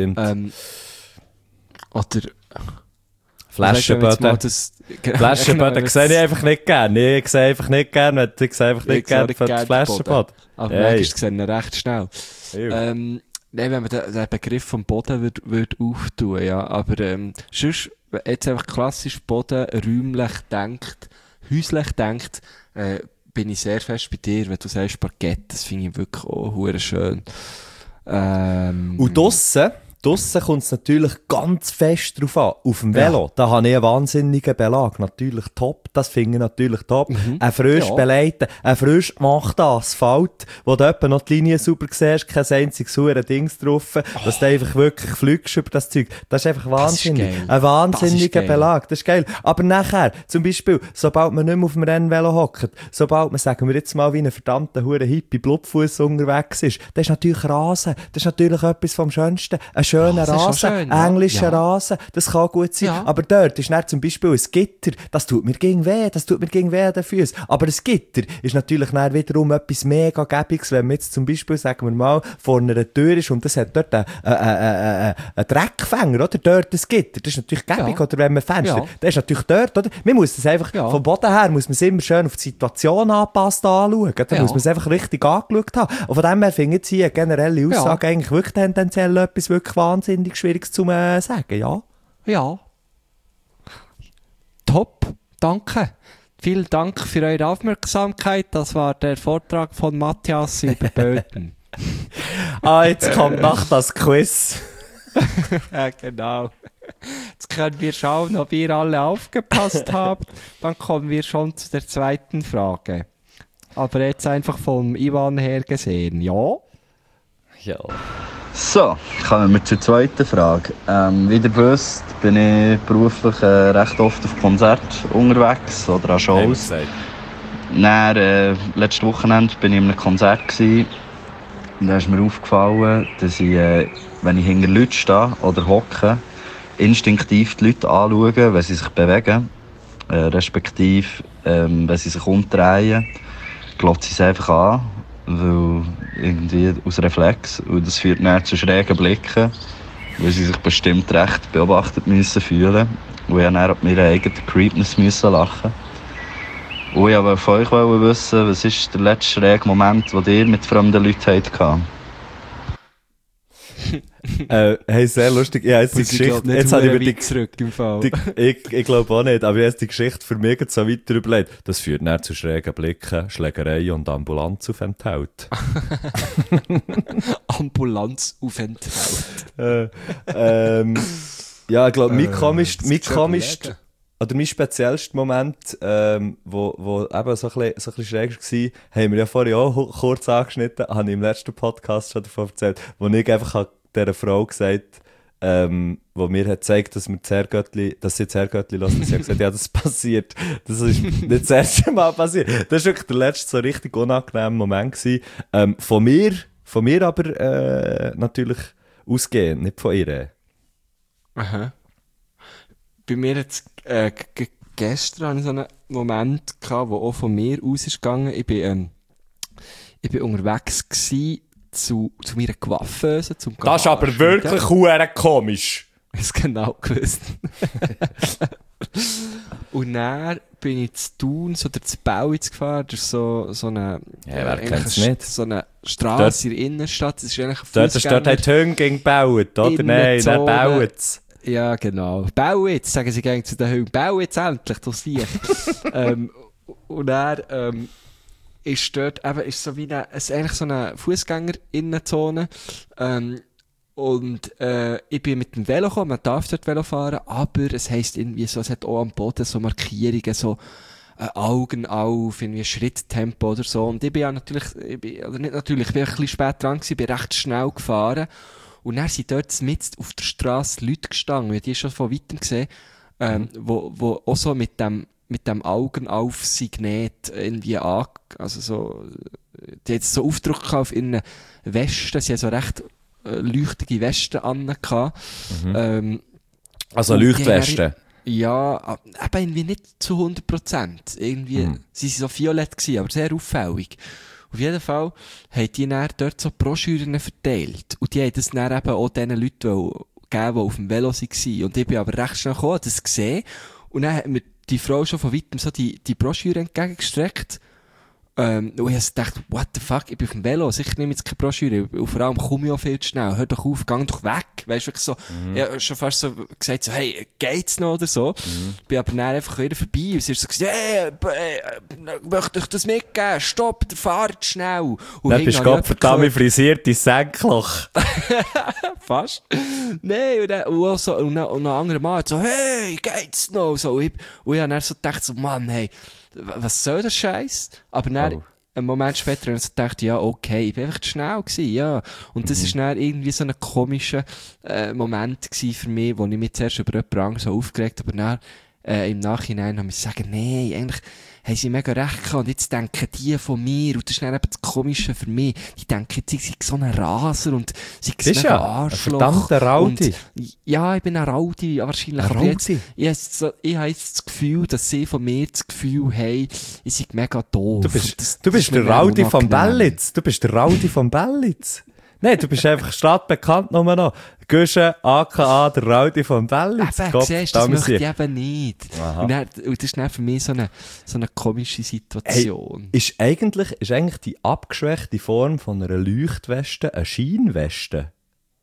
Oder... Flaschenböden. Flaschenböden sehe ich einfach nicht gerne. Ich sehe einfach nicht gerne für die Flaschenböden. Aber manchmal sehen wir recht schnell. Wenn man den Begriff vom Boden würde auftun, ja. Aber sonst, jetzt einfach klassisch Boden, räumlich denkt, häuslich denkt, bin ich sehr fest bei dir, wenn du sagst Parkett. Das finde ich wirklich auch hure schön. Und draussen kommt es natürlich ganz fest drauf an. Auf dem Velo, da habe ich einen wahnsinnigen Belag. Natürlich top, das finde ich natürlich top. Ein frisch belegter, ein frisch gemachter Asphalt, wo du etwa noch die Linie super siehst, kein einziges Dings drauf, dass du einfach wirklich fliegst über das Zeug. Das ist einfach wahnsinnig. Ein wahnsinniger Belag, das ist geil. Aber nachher, zum Beispiel, sobald man nicht mehr auf dem Rennvelo hockt, sobald man, sagen wir jetzt mal, wie ein verdammter Hippie Blutfuss unterwegs ist, das ist natürlich Rasen, das ist natürlich etwas vom Schönsten. Ein schönen Rasen ist auch Rasen, schön, ja. englischen Ja. Rasen, das kann gut sein. Ja. Aber dort ist dann zum Beispiel ein Gitter, das tut mir gegen weh an den Füßen. Aber ein Gitter ist natürlich dann wiederum etwas mega Gäbiges, wenn man jetzt zum Beispiel, sagen wir mal, vor einer Tür ist und das hat dort einen Dreckfänger, oder? Dort ein Gitter, das ist natürlich gäbig, Ja. oder wenn man Fenster, Ja. das ist natürlich dort, oder? Man muss das einfach, Ja. vom Boden her muss man es immer schön auf die Situation angepasst anschauen, da Ja. muss man es einfach richtig angeschaut haben. Und von dem her finde ich hier eine generelle Aussage eigentlich wirklich tendenziell etwas wirklich wahnsinnig Schwieriges zu sagen, ja? Ja. Top, danke. Vielen Dank für eure Aufmerksamkeit. Das war der Vortrag von Matthias über Böden. Jetzt kommt noch das Quiz. Ja, genau. Jetzt können wir schauen, ob ihr alle aufgepasst habt. Dann kommen wir schon zu der zweiten Frage. Aber jetzt einfach vom Ivan her gesehen, ja? Ja. So, kommen wir zur zweiten Frage. Wie ihr wisst, bin ich beruflich recht oft auf Konzerten unterwegs oder an Shows. Dann, letztes Wochenende war ich in einem Konzert gewesen, und da ist mir aufgefallen, dass ich, wenn ich hinter Leuten stehe oder hocke, instinktiv die Leute anschaue, wenn sie sich bewegen, respektive wenn sie sich umdrehen, glotze ich sie einfach an, weil irgendwie aus Reflex, und das führt dann zu schrägen Blicken, weil sie sich bestimmt recht beobachtet müssen fühlen, und ich dann ab meiner eigenen Creepness müssen lachen. Und ich wollte von euch wissen, was ist der letzte schräge Moment, den ihr mit fremden Leuten hattet? Hey, sehr lustig. Ja, jetzt die Geschichte. Jetzt habe ich mir die zurück im Fall. ich glaube auch nicht, aber jetzt die Geschichte für mich so weiter überlegt. Das führt dann zu schrägen Blicken, Schlägerei und Ambulanzaufenthalt. Ambulanzaufenthalt. Ja, ich glaube, mein speziellster Moment, wo eben so ein bisschen schräg war, haben wir ja vorhin auch kurz angeschnitten, habe ich im letzten Podcast schon davon erzählt, wo ich einfach dieser Frau gesagt wo mir hat gezeigt, dass sie Zergöttli lässt, und sie hat gesagt, ja, das passiert. Das ist nicht das erste Mal passiert. Das war wirklich der letzte so richtig unangenehme Moment gewesen. Von mir aber natürlich ausgehend, nicht von ihr. Aha. Bei mir jetzt gestern hatte ich so einen Moment gehabt, der auch von mir aus ist gegangen. Ich bin unterwegs gsi zu meiner Coiffeuse, zum Das ist aber wirklich verdammt komisch. Ich hab's genau gewusst. Und dann bin ich zu Thun, so durch das Bauitz gefahren, durch so eine, wer kennt's nicht? So eine Strasse in der Innenstadt. Das ist eigentlich ein Dort ist dort ein Hüng gegen Baut, oder? Nein, der Bauitz. Ja, genau. Bauitz, sagen sie gerne zu den Hunden. Bauitz endlich, du siehst. Und dann ist dort eben, ist so wie es ist eigentlich so eine Fußgängerinnenzone. Und ich bin mit dem Velo gekommen, man darf dort Velo fahren, aber es heisst irgendwie so, es hat auch am Boden so Markierungen, so Augen auf, irgendwie Schritttempo oder so. Und ich bin ja natürlich, ich bin ein bisschen spät dran gewesen, bin recht schnell gefahren. Und dann sind dort mitten auf der Straße Leute gestanden, wir haben die schon von weitem gesehen, wo auch so mit dem Augen auf Signet irgendwie also so, die hat so Aufdruck auf ihren Westen, sie haben so recht leuchtige Westen an gehabt. Also Leuchtwesten? Ja, aber irgendwie nicht zu 100%. Irgendwie, sie waren so violett gewesen, aber sehr auffällig. Auf jeden Fall haben die dann dort so Broschüren verteilt. Und die haben das dann eben auch den Leuten gegeben, die auf dem Velo waren. Und ich bin aber recht schnell gekommen, das gesehen. Und dann hat mir die Frau schon von weitem so die Broschüre entgegengestreckt. Und ich habe gedacht, what the fuck, ich bin auf dem Velo, sicher nehme ich jetzt keine Broschüre. Und vor allem komme ich auch viel zu schnell, hör doch auf, geh doch weg. Weißt du, wirklich so, ich habe schon fast so gesagt, so, hey, geht's noch oder so. Bin aber dann einfach wieder vorbei und sie ist so gesagt, hey, möchte ich das mitgeben? Stopp, der fahrt schnell. Und dann bist du gottverdammt frisiert ins Senkloch. Fast. Nein, und auch so, und noch ein anderer Mann so, hey, geht's noch? So, und ich habe dann so gedacht, so, Mann, hey, was soll der Scheiß? Aber dann, einen Moment später, habe ich so gedacht, ja, okay, ich bin einfach zu schnell gewesen, ja. Und das ist dann irgendwie so ein komischer Moment gewesen für mich, wo ich mich zuerst über jemanden so aufgeregt habe, aber dann im Nachhinein haben wir sagen, nein, eigentlich haben sie mega recht gehabt. Und jetzt denken die von mir, und das ist dann eben das Komische für mich, die denken, sie sind so ein Raser und sie sind mega Arschloch. Ein verdammter Raudi. Ja, ich bin ein Raudi, wahrscheinlich. Ein Raudi? Ich habe jetzt das Gefühl, dass sie von mir das Gefühl haben, ich sei mega doof. Du bist der Raudi von Bellitz. Du bist der Raudi von Bellitz. Nein, du bist einfach stadtbekannt nur noch. Güsche, aka, der Raudi von Bellitz. Eben, siehst du, das möchte ich eben nicht. Und das ist dann für mich so eine komische Situation. Hey, ist eigentlich die abgeschwächte Form von einer Leuchtweste eine Scheinweste?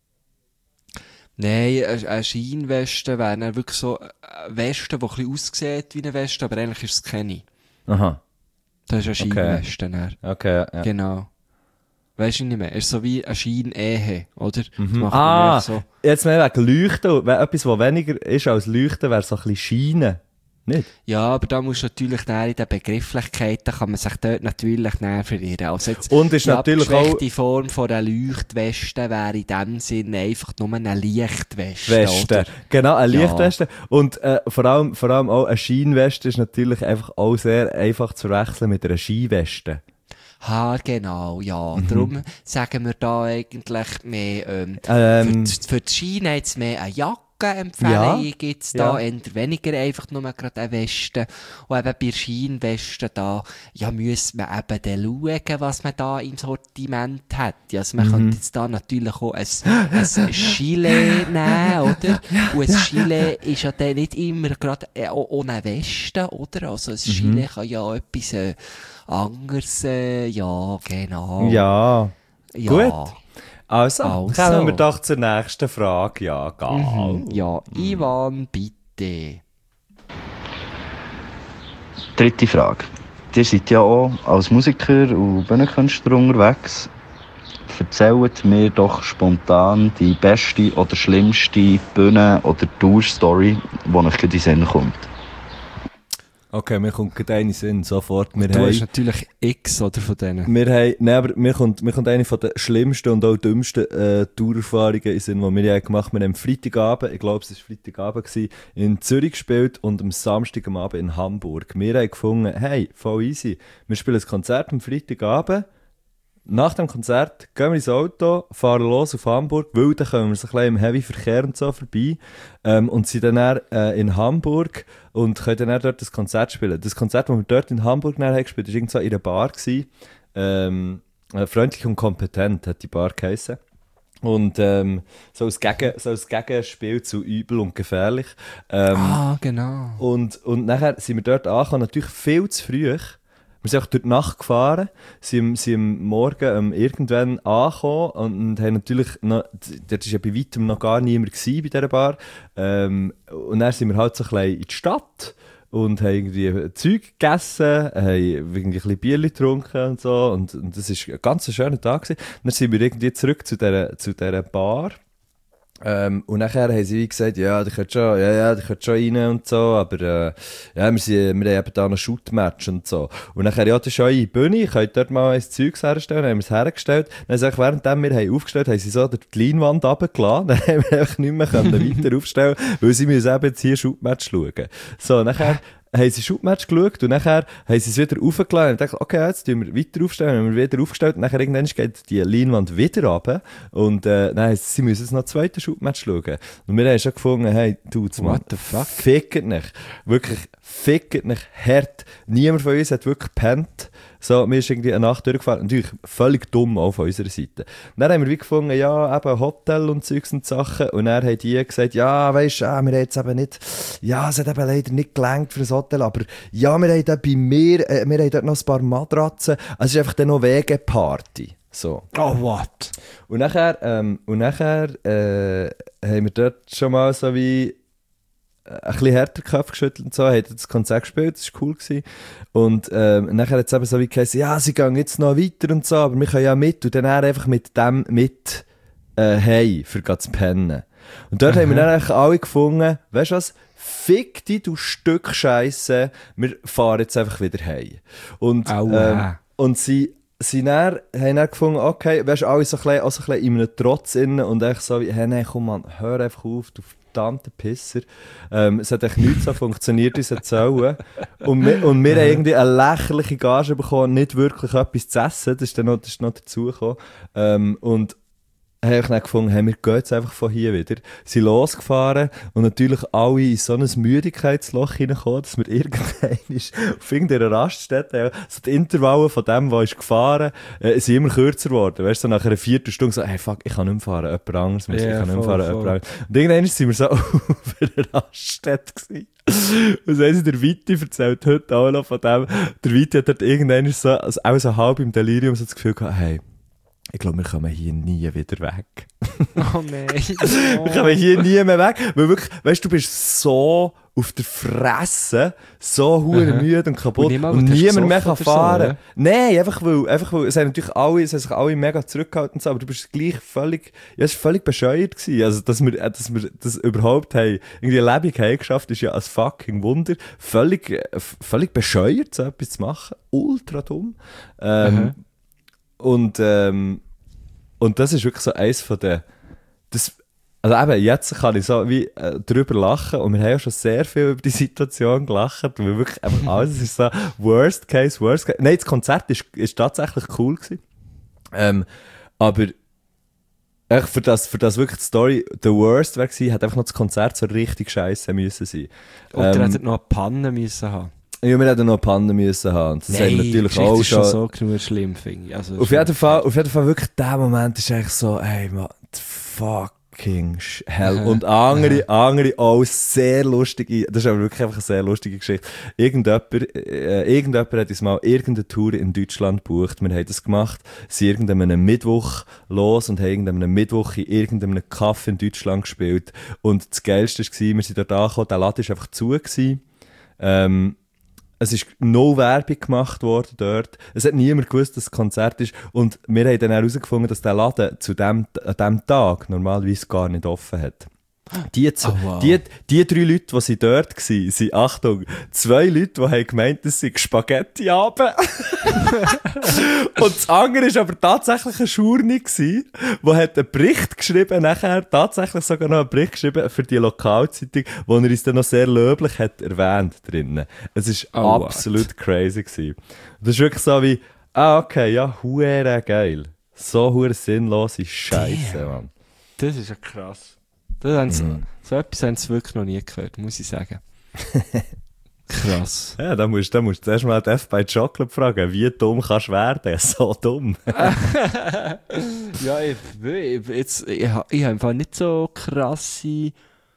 Nein, eine Scheinweste wäre dann wirklich so eine Weste, die ein bisschen aussieht wie eine Weste, aber eigentlich ist es keine. Aha. Das ist eine Scheinweste. Okay, ja. Genau. Weisst du nicht mehr? Es ist so wie eine Scheinehe, oder? So. Jetzt mehr wegen Leuchten. Etwas, was weniger ist als Leuchten, wäre so ein bisschen Scheinen. Nicht? Ja, aber da muss natürlich in den Begrifflichkeiten kann man sich dort natürlich näher verirren. Also jetzt und ist die natürlich auch die Form von einer Leuchtweste wäre in dem Sinne einfach nur eine Lichtweste. Weste. Genau, eine Lichtweste. Und vor allem auch eine Scheinweste ist natürlich einfach auch sehr einfach zu verwechseln mit einer Skiweste. Genau, ja. Darum sagen wir da eigentlich mehr, für die Schiene jetzt mehr eine Jackenempfehlung gibt's da, eher weniger einfach nur gerade eine Weste. Und eben bei Scheinwesten da, ja, müsste man eben dann schauen, was man da im Sortiment hat. Also man könnte jetzt da natürlich auch ein Gilet nehmen, oder? Und ein Gilet ist ja dann nicht immer gerade ohne Weste, oder? Also ein Gilet kann ja etwas, anders, ja, genau. Ja, gut. Also, kommen wir doch zur nächsten Frage. Ja, geil. Ja, Ivan, bitte. Dritte Frage. Ihr seid ja auch als Musiker und Bühnenkünstler unterwegs. Erzählt mir doch spontan die beste oder schlimmste Bühne- oder Tour-Story, die euch in den Sinn kommt. Okay, mir kommt gerade eine Sinn, sofort. Du hast natürlich X, oder, von denen. Aber mir kommt eine von den schlimmsten und auch dümmsten Tourerfahrungen in Sinn, die wir gemacht haben. Wir haben Freitagabend, ich glaube es war Freitagabend, in Zürich gespielt und am Samstag am Abend in Hamburg. Wir haben gefunden, hey, voll easy, wir spielen ein Konzert am Freitagabend. Nach dem Konzert gehen wir ins Auto, fahren los auf Hamburg, weil dann kommen wir so ein bisschen im Heavy-Verkehr und so vorbei und sind dann in Hamburg und können dann dort das Konzert spielen. Das Konzert, das wir dort in Hamburg haben gespielt, war irgendwo in einer Bar. Freundlich und kompetent hat die Bar geheissen. Und so als Gegenspiel zu übel und gefährlich. Genau. Und nachher sind wir dort angekommen, natürlich viel zu früh. Wir sind auch durch die Nacht gefahren, sind am Morgen irgendwann angekommen und haben natürlich noch, dort war ja bei weitem noch gar niemand bei dieser Bar. Und dann sind wir halt so ein bisschen in die Stadt und haben irgendwie Zeug gegessen, haben irgendwie ein bisschen Bier getrunken und so. Und das war ein ganz schöner Tag gewesen. Dann sind wir irgendwie zurück zu dieser Bar. Und nachher haben sie wie gesagt, ja, die könnt schon rein und so, aber wir haben eben da noch Shoot-Match und so. Und nachher, ja, das ist eure Bühne, ihr könnt dort mal ein Zeug herstellen, dann haben wir es hergestellt. Dann haben sie währenddem wir haben aufgestellt, haben sie so die Leinwand runtergelassen, dann haben wir einfach nicht mehr weiter aufstellen, weil sie müssen eben jetzt hier Shoot-Match schauen. So, nachher haben sie Shoot-Match geschaut und nachher haben sie es wieder aufgeladen und dachten, okay, jetzt tun wir weiter aufstellen, dann haben wir wieder aufgestellt und nachher irgendwann geht die Leinwand wieder runter und dann sie müssen jetzt noch ein zweites Shoot-Match schauen. Und wir haben schon gefunden, hey, Dudes, Mann, what the fuck? Fickt nicht. Wirklich, fickt nicht hart. Niemand von uns hat wirklich gepennt. So, mir ist irgendwie eine Nacht durchgefahren. Natürlich völlig dumm auch von unserer Seite. Dann haben wir wie gefunden, ja, eben Hotel und Zeugs und Sachen. Und dann haben die gesagt, ja, weisst du, wir haben jetzt eben nicht, ja, es hat eben leider nicht gelangt für ein Hotel, aber ja, wir haben dort bei mir, wir haben dort noch ein paar Matratzen. Also es ist einfach dann noch Wegeparty. So. Oh, what? Und nachher haben wir dort schon mal so wie ein bisschen härter Kopf geschüttelt und so, haben das Konzert gespielt, das war cool gewesen. Und nachher hat es eben so wie geheißen, ja, sie gehen jetzt noch weiter und so, aber wir können ja mit. Und dann einfach mit dem mit hey, für zu pennen. Und dort haben wir dann eigentlich alle gefunden, weißt du was, fick dich, du Stück Scheisse, wir fahren jetzt einfach wieder heim. Und sie haben dann gefunden, okay, weißt du, alle so ein bisschen in einem Trotz innen und echt so wie, hey, nein, komm Mann, hör einfach auf, du verdammter Pisser. Es hat echt nichts so funktioniert, wie es sollen. Und wir haben irgendwie eine lächerliche Gage bekommen, nicht wirklich etwas zu essen. Das ist noch dazugekommen. Und habe ich dann gefunden, hey, wir gehen jetzt einfach von hier wieder. Sind losgefahren und natürlich alle in so ein Müdigkeitsloch hineingekommen, dass wir irgendwann auf irgendeiner Raststätte, so die Intervalle von dem, der ist gefahren, sind immer kürzer geworden. Weißt du, so nach einer Viertelstunde so, hey, fuck, ich kann nicht mehr fahren, jemand anderes muss, ich kann nicht mehr fahren, jemand anderes. Und irgendwann sind wir so auf einer Raststätte gewesen. Und so haben sie der Viti erzählt, heute auch noch von dem. Der Viti hat dort irgendwann so, also auch so halb im Delirium so das Gefühl gehabt, hey, ich glaube, wir kommen hier nie wieder weg. Oh nein. Wir kommen hier nie mehr weg. Weil wirklich, weißt du, du bist so auf der Fresse, so hure müde und kaputt und niemand mehr kann fahren. So, nein, einfach weil es haben natürlich alle, es haben sich alle mega zurückgehalten und so, aber du bist gleich völlig, ja, es war völlig bescheuert gewesen. Also, dass wir das überhaupt haben, irgendwie eine Lebung haben geschafft, ist ja ein fucking Wunder. Völlig bescheuert, so etwas zu machen. Ultra dumm. Und das ist wirklich so eins von den, also eben, jetzt kann ich so wie drüber lachen und wir haben ja schon sehr viel über die Situation gelacht, weil wirklich einfach alles ist so Worst Case. Nein, das Konzert ist tatsächlich cool gewesen. Aber echt für das wirklich die Story, the worst wäre gewesen, hat einfach noch das Konzert so richtig scheisse müssen sein. Und ihr hättet noch eine Panne müssen haben. Ja, wir hätten noch Pannen müssen haben. Das haben natürlich auch ist schon so genug schlimm, finde ich. Also, auf jeden Fall wirklich der Moment ist eigentlich so, ey, man, fucking hell. Und andere auch sehr lustige, das ist aber wirklich einfach eine sehr lustige Geschichte. Irgendjemand hat uns mal irgendeine Tour in Deutschland gebucht. Wir haben das gemacht, sind irgendeinem Mittwoch los und haben irgendeinem Mittwoch in irgendeinem Café in Deutschland gespielt. Und das Geilste war, wir sind dort angekommen, der Laden war einfach zu gewesen. Es ist no Werbung gemacht worden dort. Es hat niemand gewusst, dass es ein Konzert ist. Und wir haben dann herausgefunden, dass der Laden an diesem Tag normalerweise gar nicht offen hat. Die 3 Leute, die dort waren, sind, Achtung, 2 Leute, die haben gemeint, das sind Spaghetti haben. Und das andere war aber tatsächlich ein Schurni, der hat einen Bericht geschrieben, nachher tatsächlich sogar noch einen Bericht geschrieben für die Lokalzeitung, wo er uns dann noch sehr löblich hat erwähnt drinnen. Es war absolut crazy gewesen. Und das ist wirklich so wie, okay, ja, hure geil. So hure sinnlose Scheiße, Mann. Das ist ja krass. So etwas haben sie wirklich noch nie gehört, muss ich sagen. Krass. Ja, da musst du zuerst mal die F bei Chocolate fragen, wie dumm kannst du werden? So dumm. Ja, ich habe einfach nicht so krasse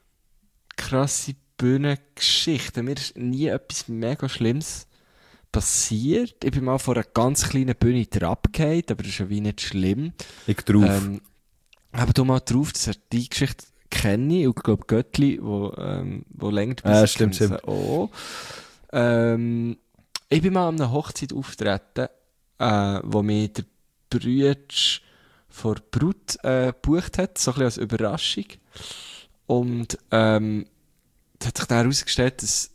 Bühnengeschichten. Mir ist nie etwas mega Schlimmes passiert. Ich bin mal vor einer ganz kleinen Bühne abgefallen, aber das ist ja wie nicht schlimm. Ich drauf. Aber du mal drauf, das ist die Geschichte kenne ich, und ich glaube Göttli, wo länger dabei sind. Stimmt. Auch. Ich bin mal an einer Hochzeit auftreten, wo mich der Brütsch vor Brut gebucht hat, so ein bisschen als Überraschung. Und da hat sich dann herausgestellt, dass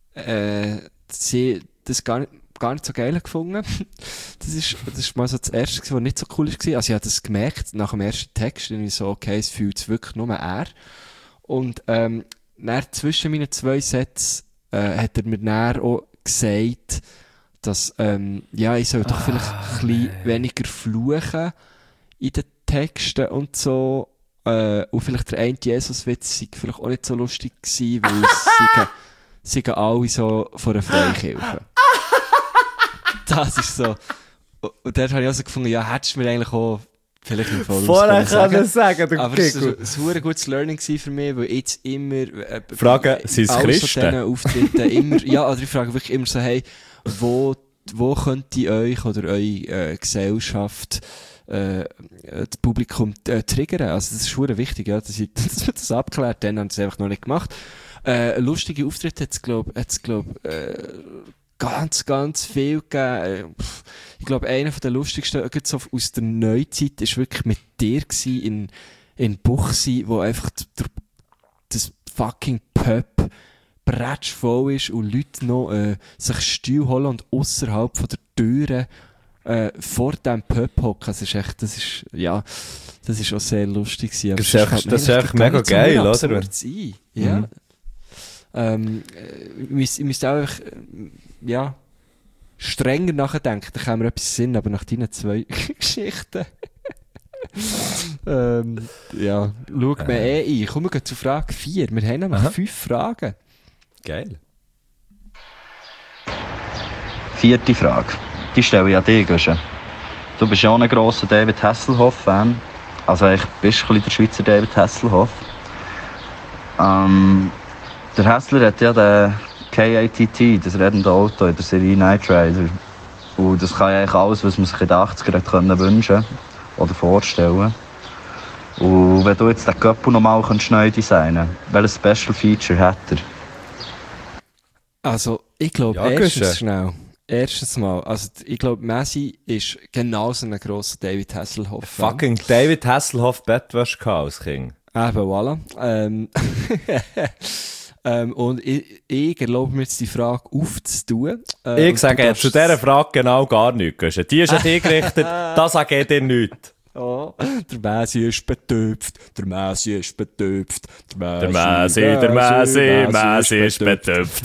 sie das gar nicht so geil gefunden. Das ist mal so das Erste, was nicht so cool war. Also ich habe das gemerkt, nach dem ersten Text, irgendwie so, okay, es fühlt sich wirklich nur er. Und dann zwischen meinen 2 Sätzen hat er mir dann auch gesagt, dass ich soll doch vielleicht ein bisschen weniger fluchen in den Texten und so. Und vielleicht der eine Jesus-Witz sei vielleicht auch nicht so lustig gewesen, weil es seien alle so von einer Freikirche. Das ist so. Und dort habe ich also gefunden, ja, hättest du mir eigentlich auch vielleicht im Voraus vorher kann ich sagen. Aber es war ein gutes Learning für mich, weil jetzt immer Fragen, sind es Christen? Auftritten immer, ja, oder ich frage wirklich immer so, hey, wo könnte ich euch oder eure Gesellschaft das Publikum triggern? Also das ist schon wichtig, ja, dass wir das abklärt, dann haben sie es einfach noch nicht gemacht. Lustige Auftritte hat es, glaub, ganz, ganz viel gegeben. Ich glaube, einer der lustigsten, so aus der Neuzeit, war wirklich mit dir in Buchsi, wo einfach das fucking Pub bretschvoll ist und Leute noch sich Stuhl holen und ausserhalb von der Türe vor diesem Pub hocken. Das ist Das ist auch sehr lustig gewesen. Das ist einfach mega geil, oder? Ja. Ich müsste auch einfach, ja, strenger nachdenken, da kann mir etwas Sinn, aber nach deinen 2 Geschichten. Ja, schaut mir ein. Kommen wir zu Frage 4. Wir haben nämlich 5 Fragen. Geil. 4. Frage. Die stelle ich an dich, Guschen. Du bist ja auch ein grosser David Hasselhoff-Fan. Also eigentlich bist du ein bisschen der Schweizer David Hasselhoff. Der Hassler hat ja den KATT, das redende Auto in der Serie Knight Rider. Und das kann ja eigentlich alles, was man sich in den 80ern wünschen oder vorstellen. Und wenn du jetzt den Köppel nochmal neu designen könntest, welches Special Feature hat er? Also, ich glaube, Ja, Erstens mal, also ich glaube, Messi ist genauso ein grosser David Hasselhoff. Fucking David Hasselhoff Bettwäschchaos, King. Eben, voilà. Und ich erlaube mir jetzt die Frage aufzutun. Ich sage jetzt zu dieser Frage genau gar nichts. Die ist an dich gerichtet, das sage ich dir nichts. Oh, der Messi ist betöpft, der Messi ist betöpft, Der Messi ist betöpft.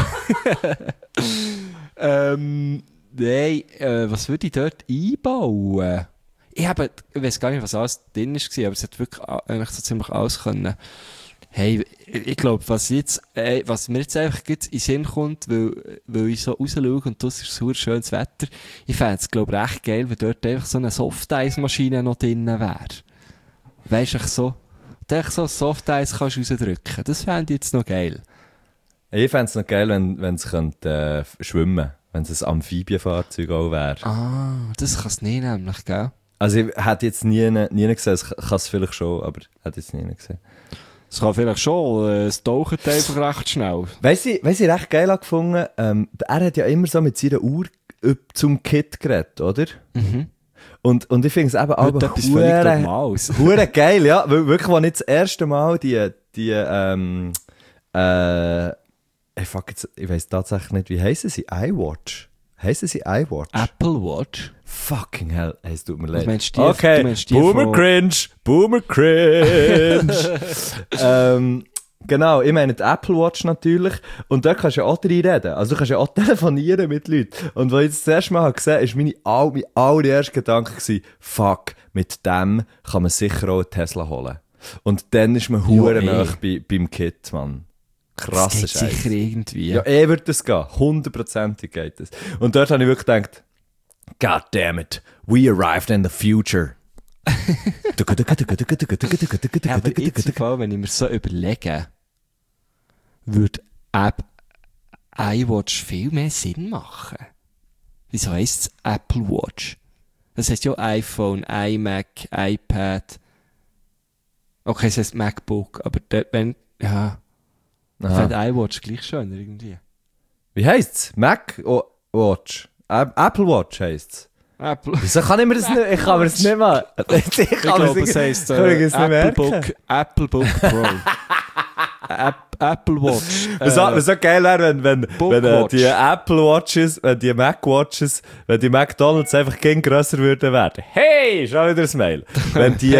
Nein, was würde ich dort einbauen? Ich weiß gar nicht, was alles drin war, aber es hat wirklich eigentlich so ziemlich alles können. Hey, ich glaube, was mir jetzt einfach in den Sinn kommt, weil ich so rausschaue und das ist so schönes Wetter, ich fände es, glaube ich, recht geil, wenn dort einfach so eine Softeis-Maschine noch drin wäre. Weisst du, so Softeis kannst du rausdrücken. Das fände ich jetzt noch geil. Ich fände es noch geil, wenn es könnte, schwimmen, wenn es ein Amphibienfahrzeug auch wäre. Ah, das kann es nicht nämlich, gell? Also ich hätte jetzt nie gesehen, ich kann es vielleicht schon, aber ich hätte jetzt nie gesehen. Es kann vielleicht schon, es taucht einfach recht schnell. Weiss ich recht geil gefunden, er hat ja immer so mit seiner Uhr zum Kit geredet, oder? Mhm. Und ich finde es eben auch etwas völlig Normales. hure geil, ja, weil wirklich, als ich das erste Mal ich weiss tatsächlich nicht, wie heissen sie? iWatch? Heissen sie iWatch? Apple Watch? Fucking hell, es tut mir leid. Meinst du Okay, Boomer Cringe. Genau, ich meine die Apple Watch natürlich. Und dort kannst du ja auch reinreden. Also du kannst ja auch telefonieren mit Leuten. Und als ich das erste Mal gesehen habe, war mein allererster Gedanke gewesen, fuck, mit dem kann man sicher auch einen Tesla holen. Und dann ist man hure nah beim Kit, Mann. Krasser Scheiß. Sicher irgendwie. Ja, wird das gehen. 100% geht das. Und dort habe ich wirklich gedacht, God damn it, we arrived in the future. Ja, aber jetzt im Fall, wenn ich mir so überlege, würde iWatch viel mehr Sinn machen. Wieso heisst es Apple Watch? Das heisst ja iPhone, iMac, iPad. Okay, es heisst MacBook, aber ich finde iWatch gleich schöner irgendwie. Wie heisst's? Mac Watch? Apple Watch heisst's. Apple. Wieso kann ich mir das nicht? Ich kann mir das nicht mal. Ich glaube, es heisst Apple Book Pro. Apple Watch. Was so geil wäre, wenn die Apple Watches, wenn die Mac Watches, wenn die McDonalds einfach gegen grösser würden werden. Hey, schau wieder das Mail. Wenn die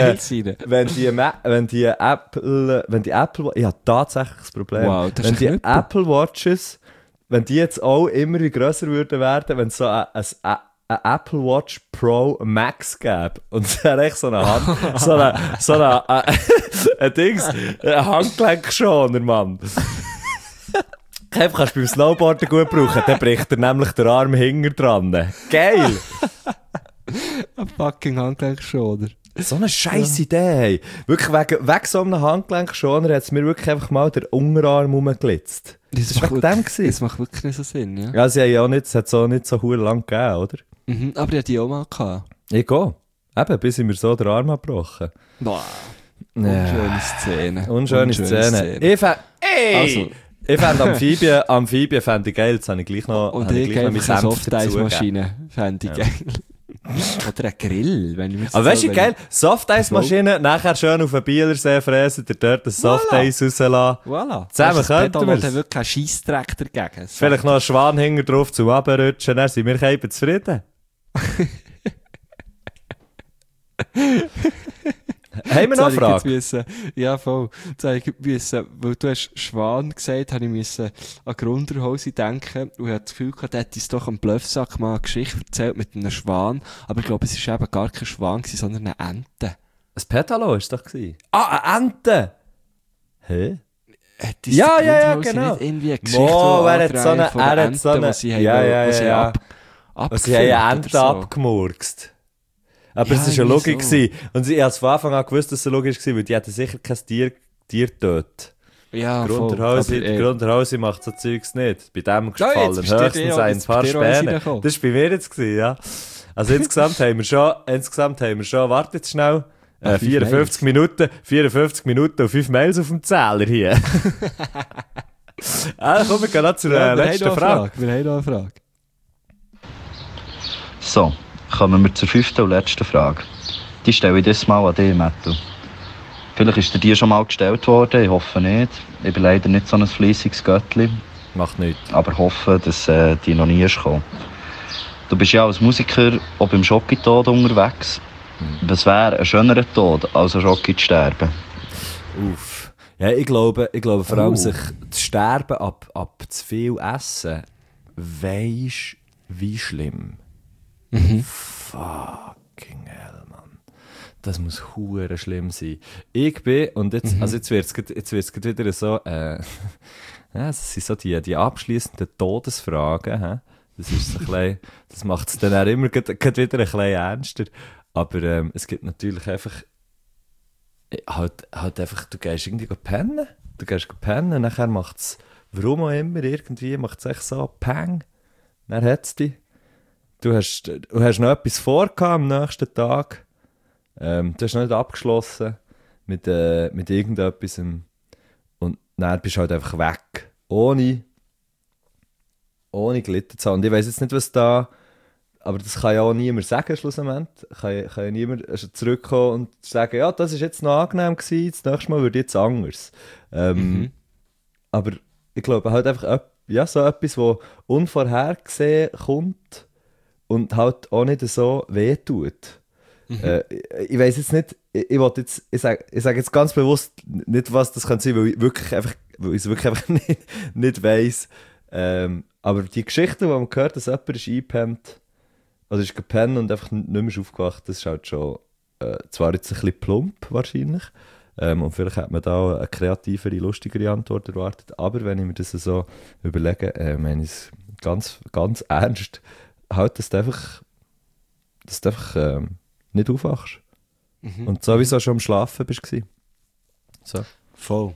Apple, ich habe tatsächlich das Problem. Wow, das wenn ist die Knüppel. Apple Watches, wenn die jetzt auch immer wie grösser würden werden, wenn es so ein Apple Watch Pro Max gäbe. Und es wäre echt so eine ein Handgelenkschoner, Mann. Kev kannst du beim Snowboarden gut brauchen, dann bricht er nämlich den Arm hinten dran. Geil! Ein fucking Handgelenkschoner. So eine scheiß Idee, hey. Wirklich, wegen so einem Handgelenkschoner hat es mir wirklich einfach mal der Unterarm rumgeglitzt. Das wegen dem gewesen. Das macht wirklich nicht so Sinn, ja? Ja, sie haben ja auch nicht, es hat so nicht so lang gegeben, oder? Mhm, aber die hat die auch mal gehabt. Ich gehe. Eben, bis ich mir so den Arm abgebrochen. Boah. Unschöne Szene. Unschöne Szene. Ich fände Amphibien fände ich geil, das habe ich gleich noch. Und ich gehe eine Softeis-Maschine, fände ich geil. Oder ein Grill, wenn ich mir aber weißt du, geil? Softeis-Maschine, nachher schön auf den Bielersee fräsen, dort ein Softeis rauslassen. Voilà. Zusammen könnten wir es. Da wirklich keinen Scheissdreck dagegen. Vielleicht noch einen Schwan hinten drauf zum Runterrutschen, dann sind wir eben zufrieden. Haben wir noch eine Frage? Ja, voll. Weil du hast Schwan gesagt, habe ich müssen an Grunderhose denken und ich hatte das Gefühl gehabt, der hat uns doch am Bluffsack mal eine Geschichte erzählt mit einem Schwan. Aber ich glaube, es war eben gar kein Schwan, sondern eine Ente. Ein Petalo war es doch. Ah, eine Ente! Hä? Ja, genau. Nicht irgendwie eine Geschichte, Er hat so eine, was sie sie haben eine Ente abgemurkst. Aber es war eine Logik. So. Und ich habe von Anfang an gewusst, dass es eine Logik war, weil die hätten sicher kein Tier getötet. Ja, Grunderhause macht so Zeugs nicht. Bei dem gefallen höchstens ein paar Späne. Das war bei mir jetzt, ja. Also insgesamt haben wir schon, warte jetzt schnell, 54 Minuten und 5 Mails auf dem Zähler hier. Komm, wir gehen noch zur letzten Frage. Wir haben noch eine Frage. So, kommen wir zur 5. und letzten Frage. Die stelle ich dieses Mal an dich, Matthew. Vielleicht ist dir die schon mal gestellt worden, ich hoffe nicht. Ich bin leider nicht so ein fleissiges Göttli. Macht nichts. Aber hoffe, dass die noch nie ist gekommen. Du bist ja als Musiker auch beim Schocki-Tod unterwegs. Was wäre ein schönerer Tod, als ein Schocki zu sterben? Uff. Ja, ich glaube vor allem sich zu sterben ab zu viel Essen, weisst wie schlimm. Fucking hell, Mann. Das muss hure schlimm sein. Ich bin, und jetzt, also jetzt wird's wieder so, das sind so die abschliessenden Todesfragen, hä? Das ist so ein bisschen, das macht es dann auch immer wieder ein bisschen ernster. Aber es gibt natürlich einfach, halt einfach, du gehst irgendwie pennen. Nachher macht es, warum auch immer, irgendwie macht es echt so Peng. Dann hat es dich. Du hast noch etwas vorgehabt am nächsten Tag. Du hast noch nicht abgeschlossen mit irgendetwas. Und dann bist du halt einfach weg. Ohne gelitten zu haben. Und ich weiss jetzt nicht, was da... Aber das kann ja auch niemand sagen, schlussendlich. Kann ja niemand zurückkommen und sagen, ja, das war jetzt noch angenehm gewesen, das nächste Mal würde jetzt anders. Aber ich glaube halt einfach, ja, so etwas, das unvorhergesehen kommt und halt auch nicht so wehtut. Ich weiss jetzt nicht, ich sage jetzt ganz bewusst nicht, was das kann sein, weil ich es wirklich einfach nicht weiss. Aber die Geschichte, die man hört, dass jemand ist eingepennt, also ist gepennt und einfach nicht mehr aufgewacht, das ist halt schon, zwar jetzt ein bisschen plump wahrscheinlich, und vielleicht hat man da eine kreativere, lustigere Antwort erwartet, aber wenn ich mir das so überlege, meine ich es ganz, ganz ernst, halt, dass du einfach nicht aufwachst. Und sowieso schon am Schlafen bist du. So. Voll.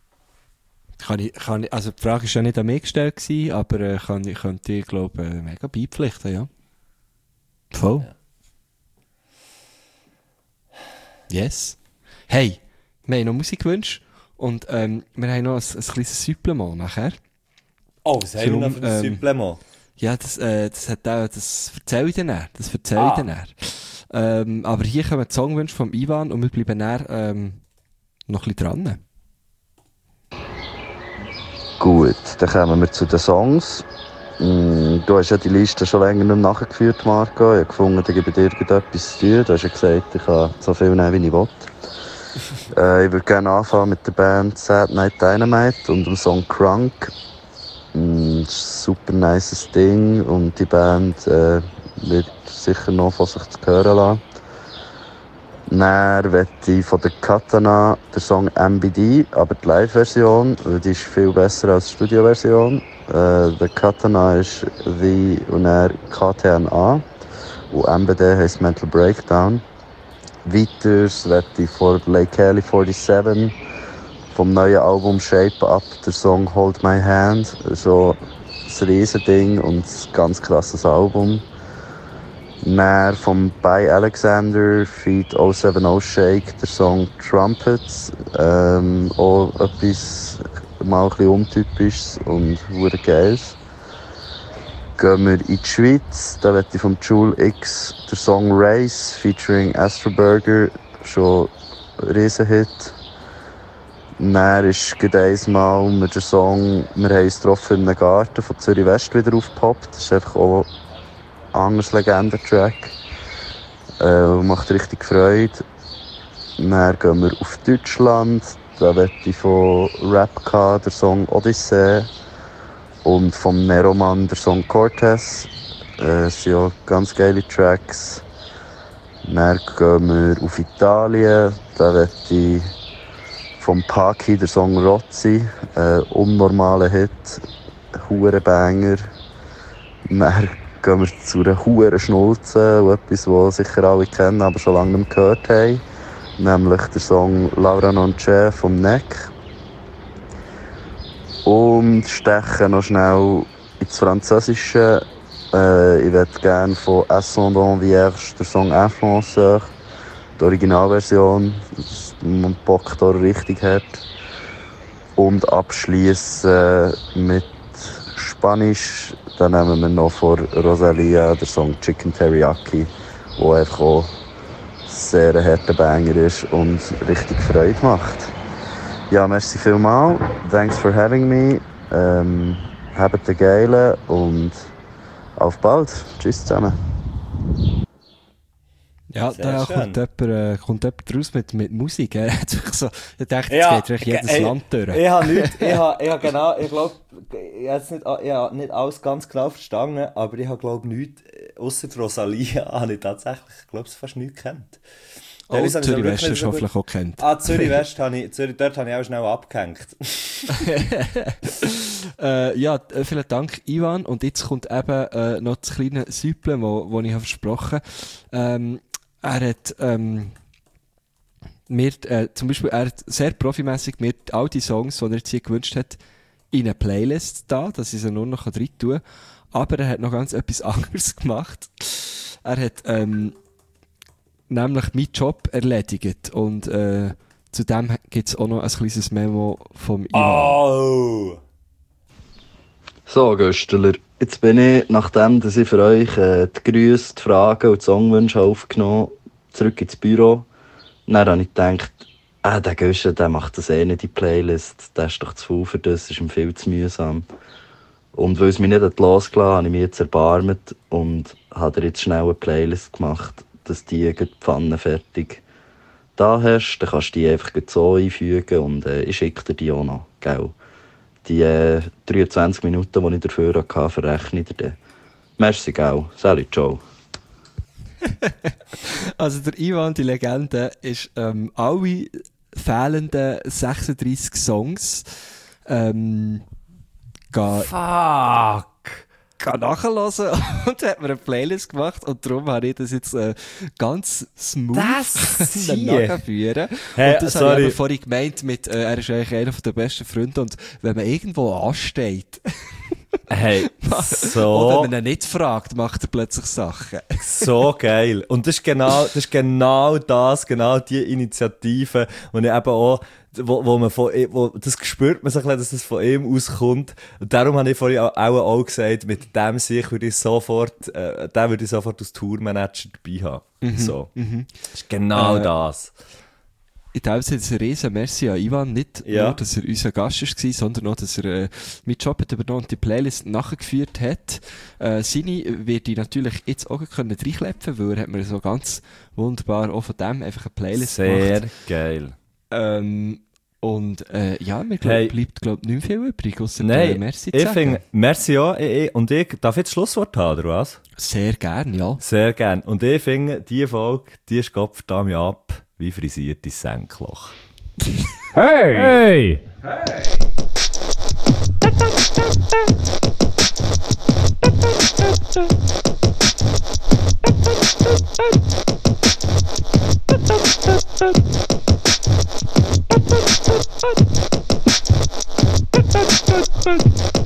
Also die Frage war ja nicht an mich gestellt, aber könnte ich glaube mega beipflichten, ja. Voll. Ja. Yes. Hey, wir haben noch Musikwünsche und wir haben noch ein kleines Supplement nachher. Oh, was haben wir noch für ein Supplement? Ja, das erzähle ich dir näher. Aber hier kommen die Songwünsche vom Ivan und wir bleiben näher noch ein bisschen dran. Gut, dann kommen wir zu den Songs. Du hast ja die Liste schon länger nicht mehr nachgeführt, Marco. Ich habe gefunden, ich gebe dir irgendetwas zu tun. Du hast ja gesagt, ich kann so viel nehmen, wie ich will. Ich würde gerne anfangen mit der Band Sad Night Dynamite und dem Song Crunk. Das ist ein super nices Ding und die Band wird sicher noch von sich zu hören lassen. Dann möchte ich von der Katana den Song MBD, aber die Live-Version, die ist viel besser als die Studio-Version. Der Katana ist The und dann KTNA und MBD heisst Mental Breakdown. Weiters möchte ich von Lake Kelly 47 vom neuen Album Shape Up der Song Hold My Hand. So ein Riesending und ein ganz krasses Album. Dann vom By Alexander feat. 070 Shake der Song Trumpets. Auch etwas mal ein bisschen untypisches und verdammt geiles. Gehen wir in die Schweiz. Da möchte ich vom Jule X der Song Race featuring Astroburger. Schon ein Riesenhit. Dann ist gerade einmal mit der Song «Wir haben uns getroffen in einem Garten» von Zürich West wieder aufgepoppt. Das ist einfach auch ein anderes Legendentrack. Macht richtig Freude. Dann gehen wir auf Deutschland. Da werde ich von Rapka der Song Odyssee und vom Neroman der Song Cortez. Das sind ja ganz geile Tracks. Dann gehen wir auf Italien. Da werde ich vom Paki der Song Rozzi, unnormaler Hit, Hurenbanger. Dann gehen wir zu einer Hurenschnulze, etwas, das sicher alle kennen, aber schon lange nicht mehr gehört haben. Nämlich der Song Laura Non C'è vom Neck. Und stechen noch schnell ins Französische. Ich würde gerne von Ascendant Vierge der Song Influenceur, die Originalversion, dass man Bock da richtig hat. Und abschließen mit Spanisch. Dann nehmen wir noch von Rosalia den Song Chicken Teriyaki, der einfach auch sehr ein harter Banger ist und richtig Freude macht. Ja, merci vielmals. Thanks for having me. Habt einen geilen und auf bald. Tschüss zusammen. Ja, Sehr da schön. kommt jemand raus mit Musik. Er hat sich so, er denkt, Ja, jetzt geht wirklich jedes Land durch. Ich habe genau, ich glaube, ich habe nicht alles ganz genau verstanden, aber ich habe glaube nichts, ausser Rosalia, habe ich tatsächlich, glaube ich, fast nichts gekannt. Oh, Zürich West hast du hoffentlich auch kennt. Zürich West dort habe ich auch schnell abgehängt. Ja, vielen Dank, Ivan. Und jetzt kommt eben noch das kleine Süpplen, das ich habe versprochen habe. Er hat mir, zum Beispiel, er hat sehr profimässig mir all die Songs, die er jetzt hier gewünscht hat, in eine Playlist da, dass ich sie nur noch rein tun kann. Aber er hat noch ganz etwas anderes gemacht. Er hat nämlich meinen Job erledigt. Und zudem gibt es auch noch ein kleines Memo vom Ivan. Oh! So, Göstler, jetzt bin ich, nachdem dass ich für euch die Grüße, die Fragen und die Songwünsche aufgenommen habe, zurück ins Büro. Dann habe ich gedacht, der Göstler, der macht das eh nicht in die Playlist. Der ist doch zu faul für das, ist ihm viel zu mühsam. Und weil es mich nicht losgelassen hat, habe ich mich jetzt erbarmt und habe dir jetzt schnell eine Playlist gemacht, dass die Pfanne fertig da hast. Dann kannst du die einfach so einfügen und ich schicke dir die auch noch, gell? Die 23 Minuten, die ich dafür hatte, verrechne ich dir dann. Merci, gell? Salut, ciao. Also der Ivan, die Legende, ist alle fehlenden 36 Songs Fuck! nachhören und hat mir eine Playlist gemacht und darum habe ich das jetzt ganz smooth nachführen. Hey, und das habe ich eben vorhin gemeint mit, er ist eigentlich einer der besten Freunde und wenn man irgendwo ansteht Hey, oder so, wenn man ihn nicht fragt, macht er plötzlich Sachen. so geil. Und das ist genau die Initiative, wo ich eben auch, das spürt man so ein bisschen, dass das von ihm auskommt. Und darum habe ich vorhin auch gesagt, mit dem sich würde ich sofort als Tourmanager dabei haben. So. Das ist genau das. In dem Sinne ein riesen Merci an Ivan. Nicht nur, dass er unser Gast war, sondern auch, dass er meinen Job hat übernommen und die Playlist nachgeführt hat. Seine werde ich natürlich jetzt auch reinklepfen, weil er hat mir so ganz wunderbar auch von dem einfach eine Playlist gemacht. Sehr geil. Und ja, mir bleibt glaub nicht mehr viel übrig, ausser Merci zu ich sagen. finde, Merci ja, und ich darf jetzt das Schlusswort haben, oder was? Sehr gern, ja. Sehr gern. Und ich finde, diese Folge, die ist verdammt ab wie frisiertes Senkloch. Hey!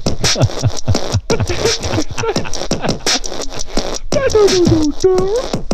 Hey!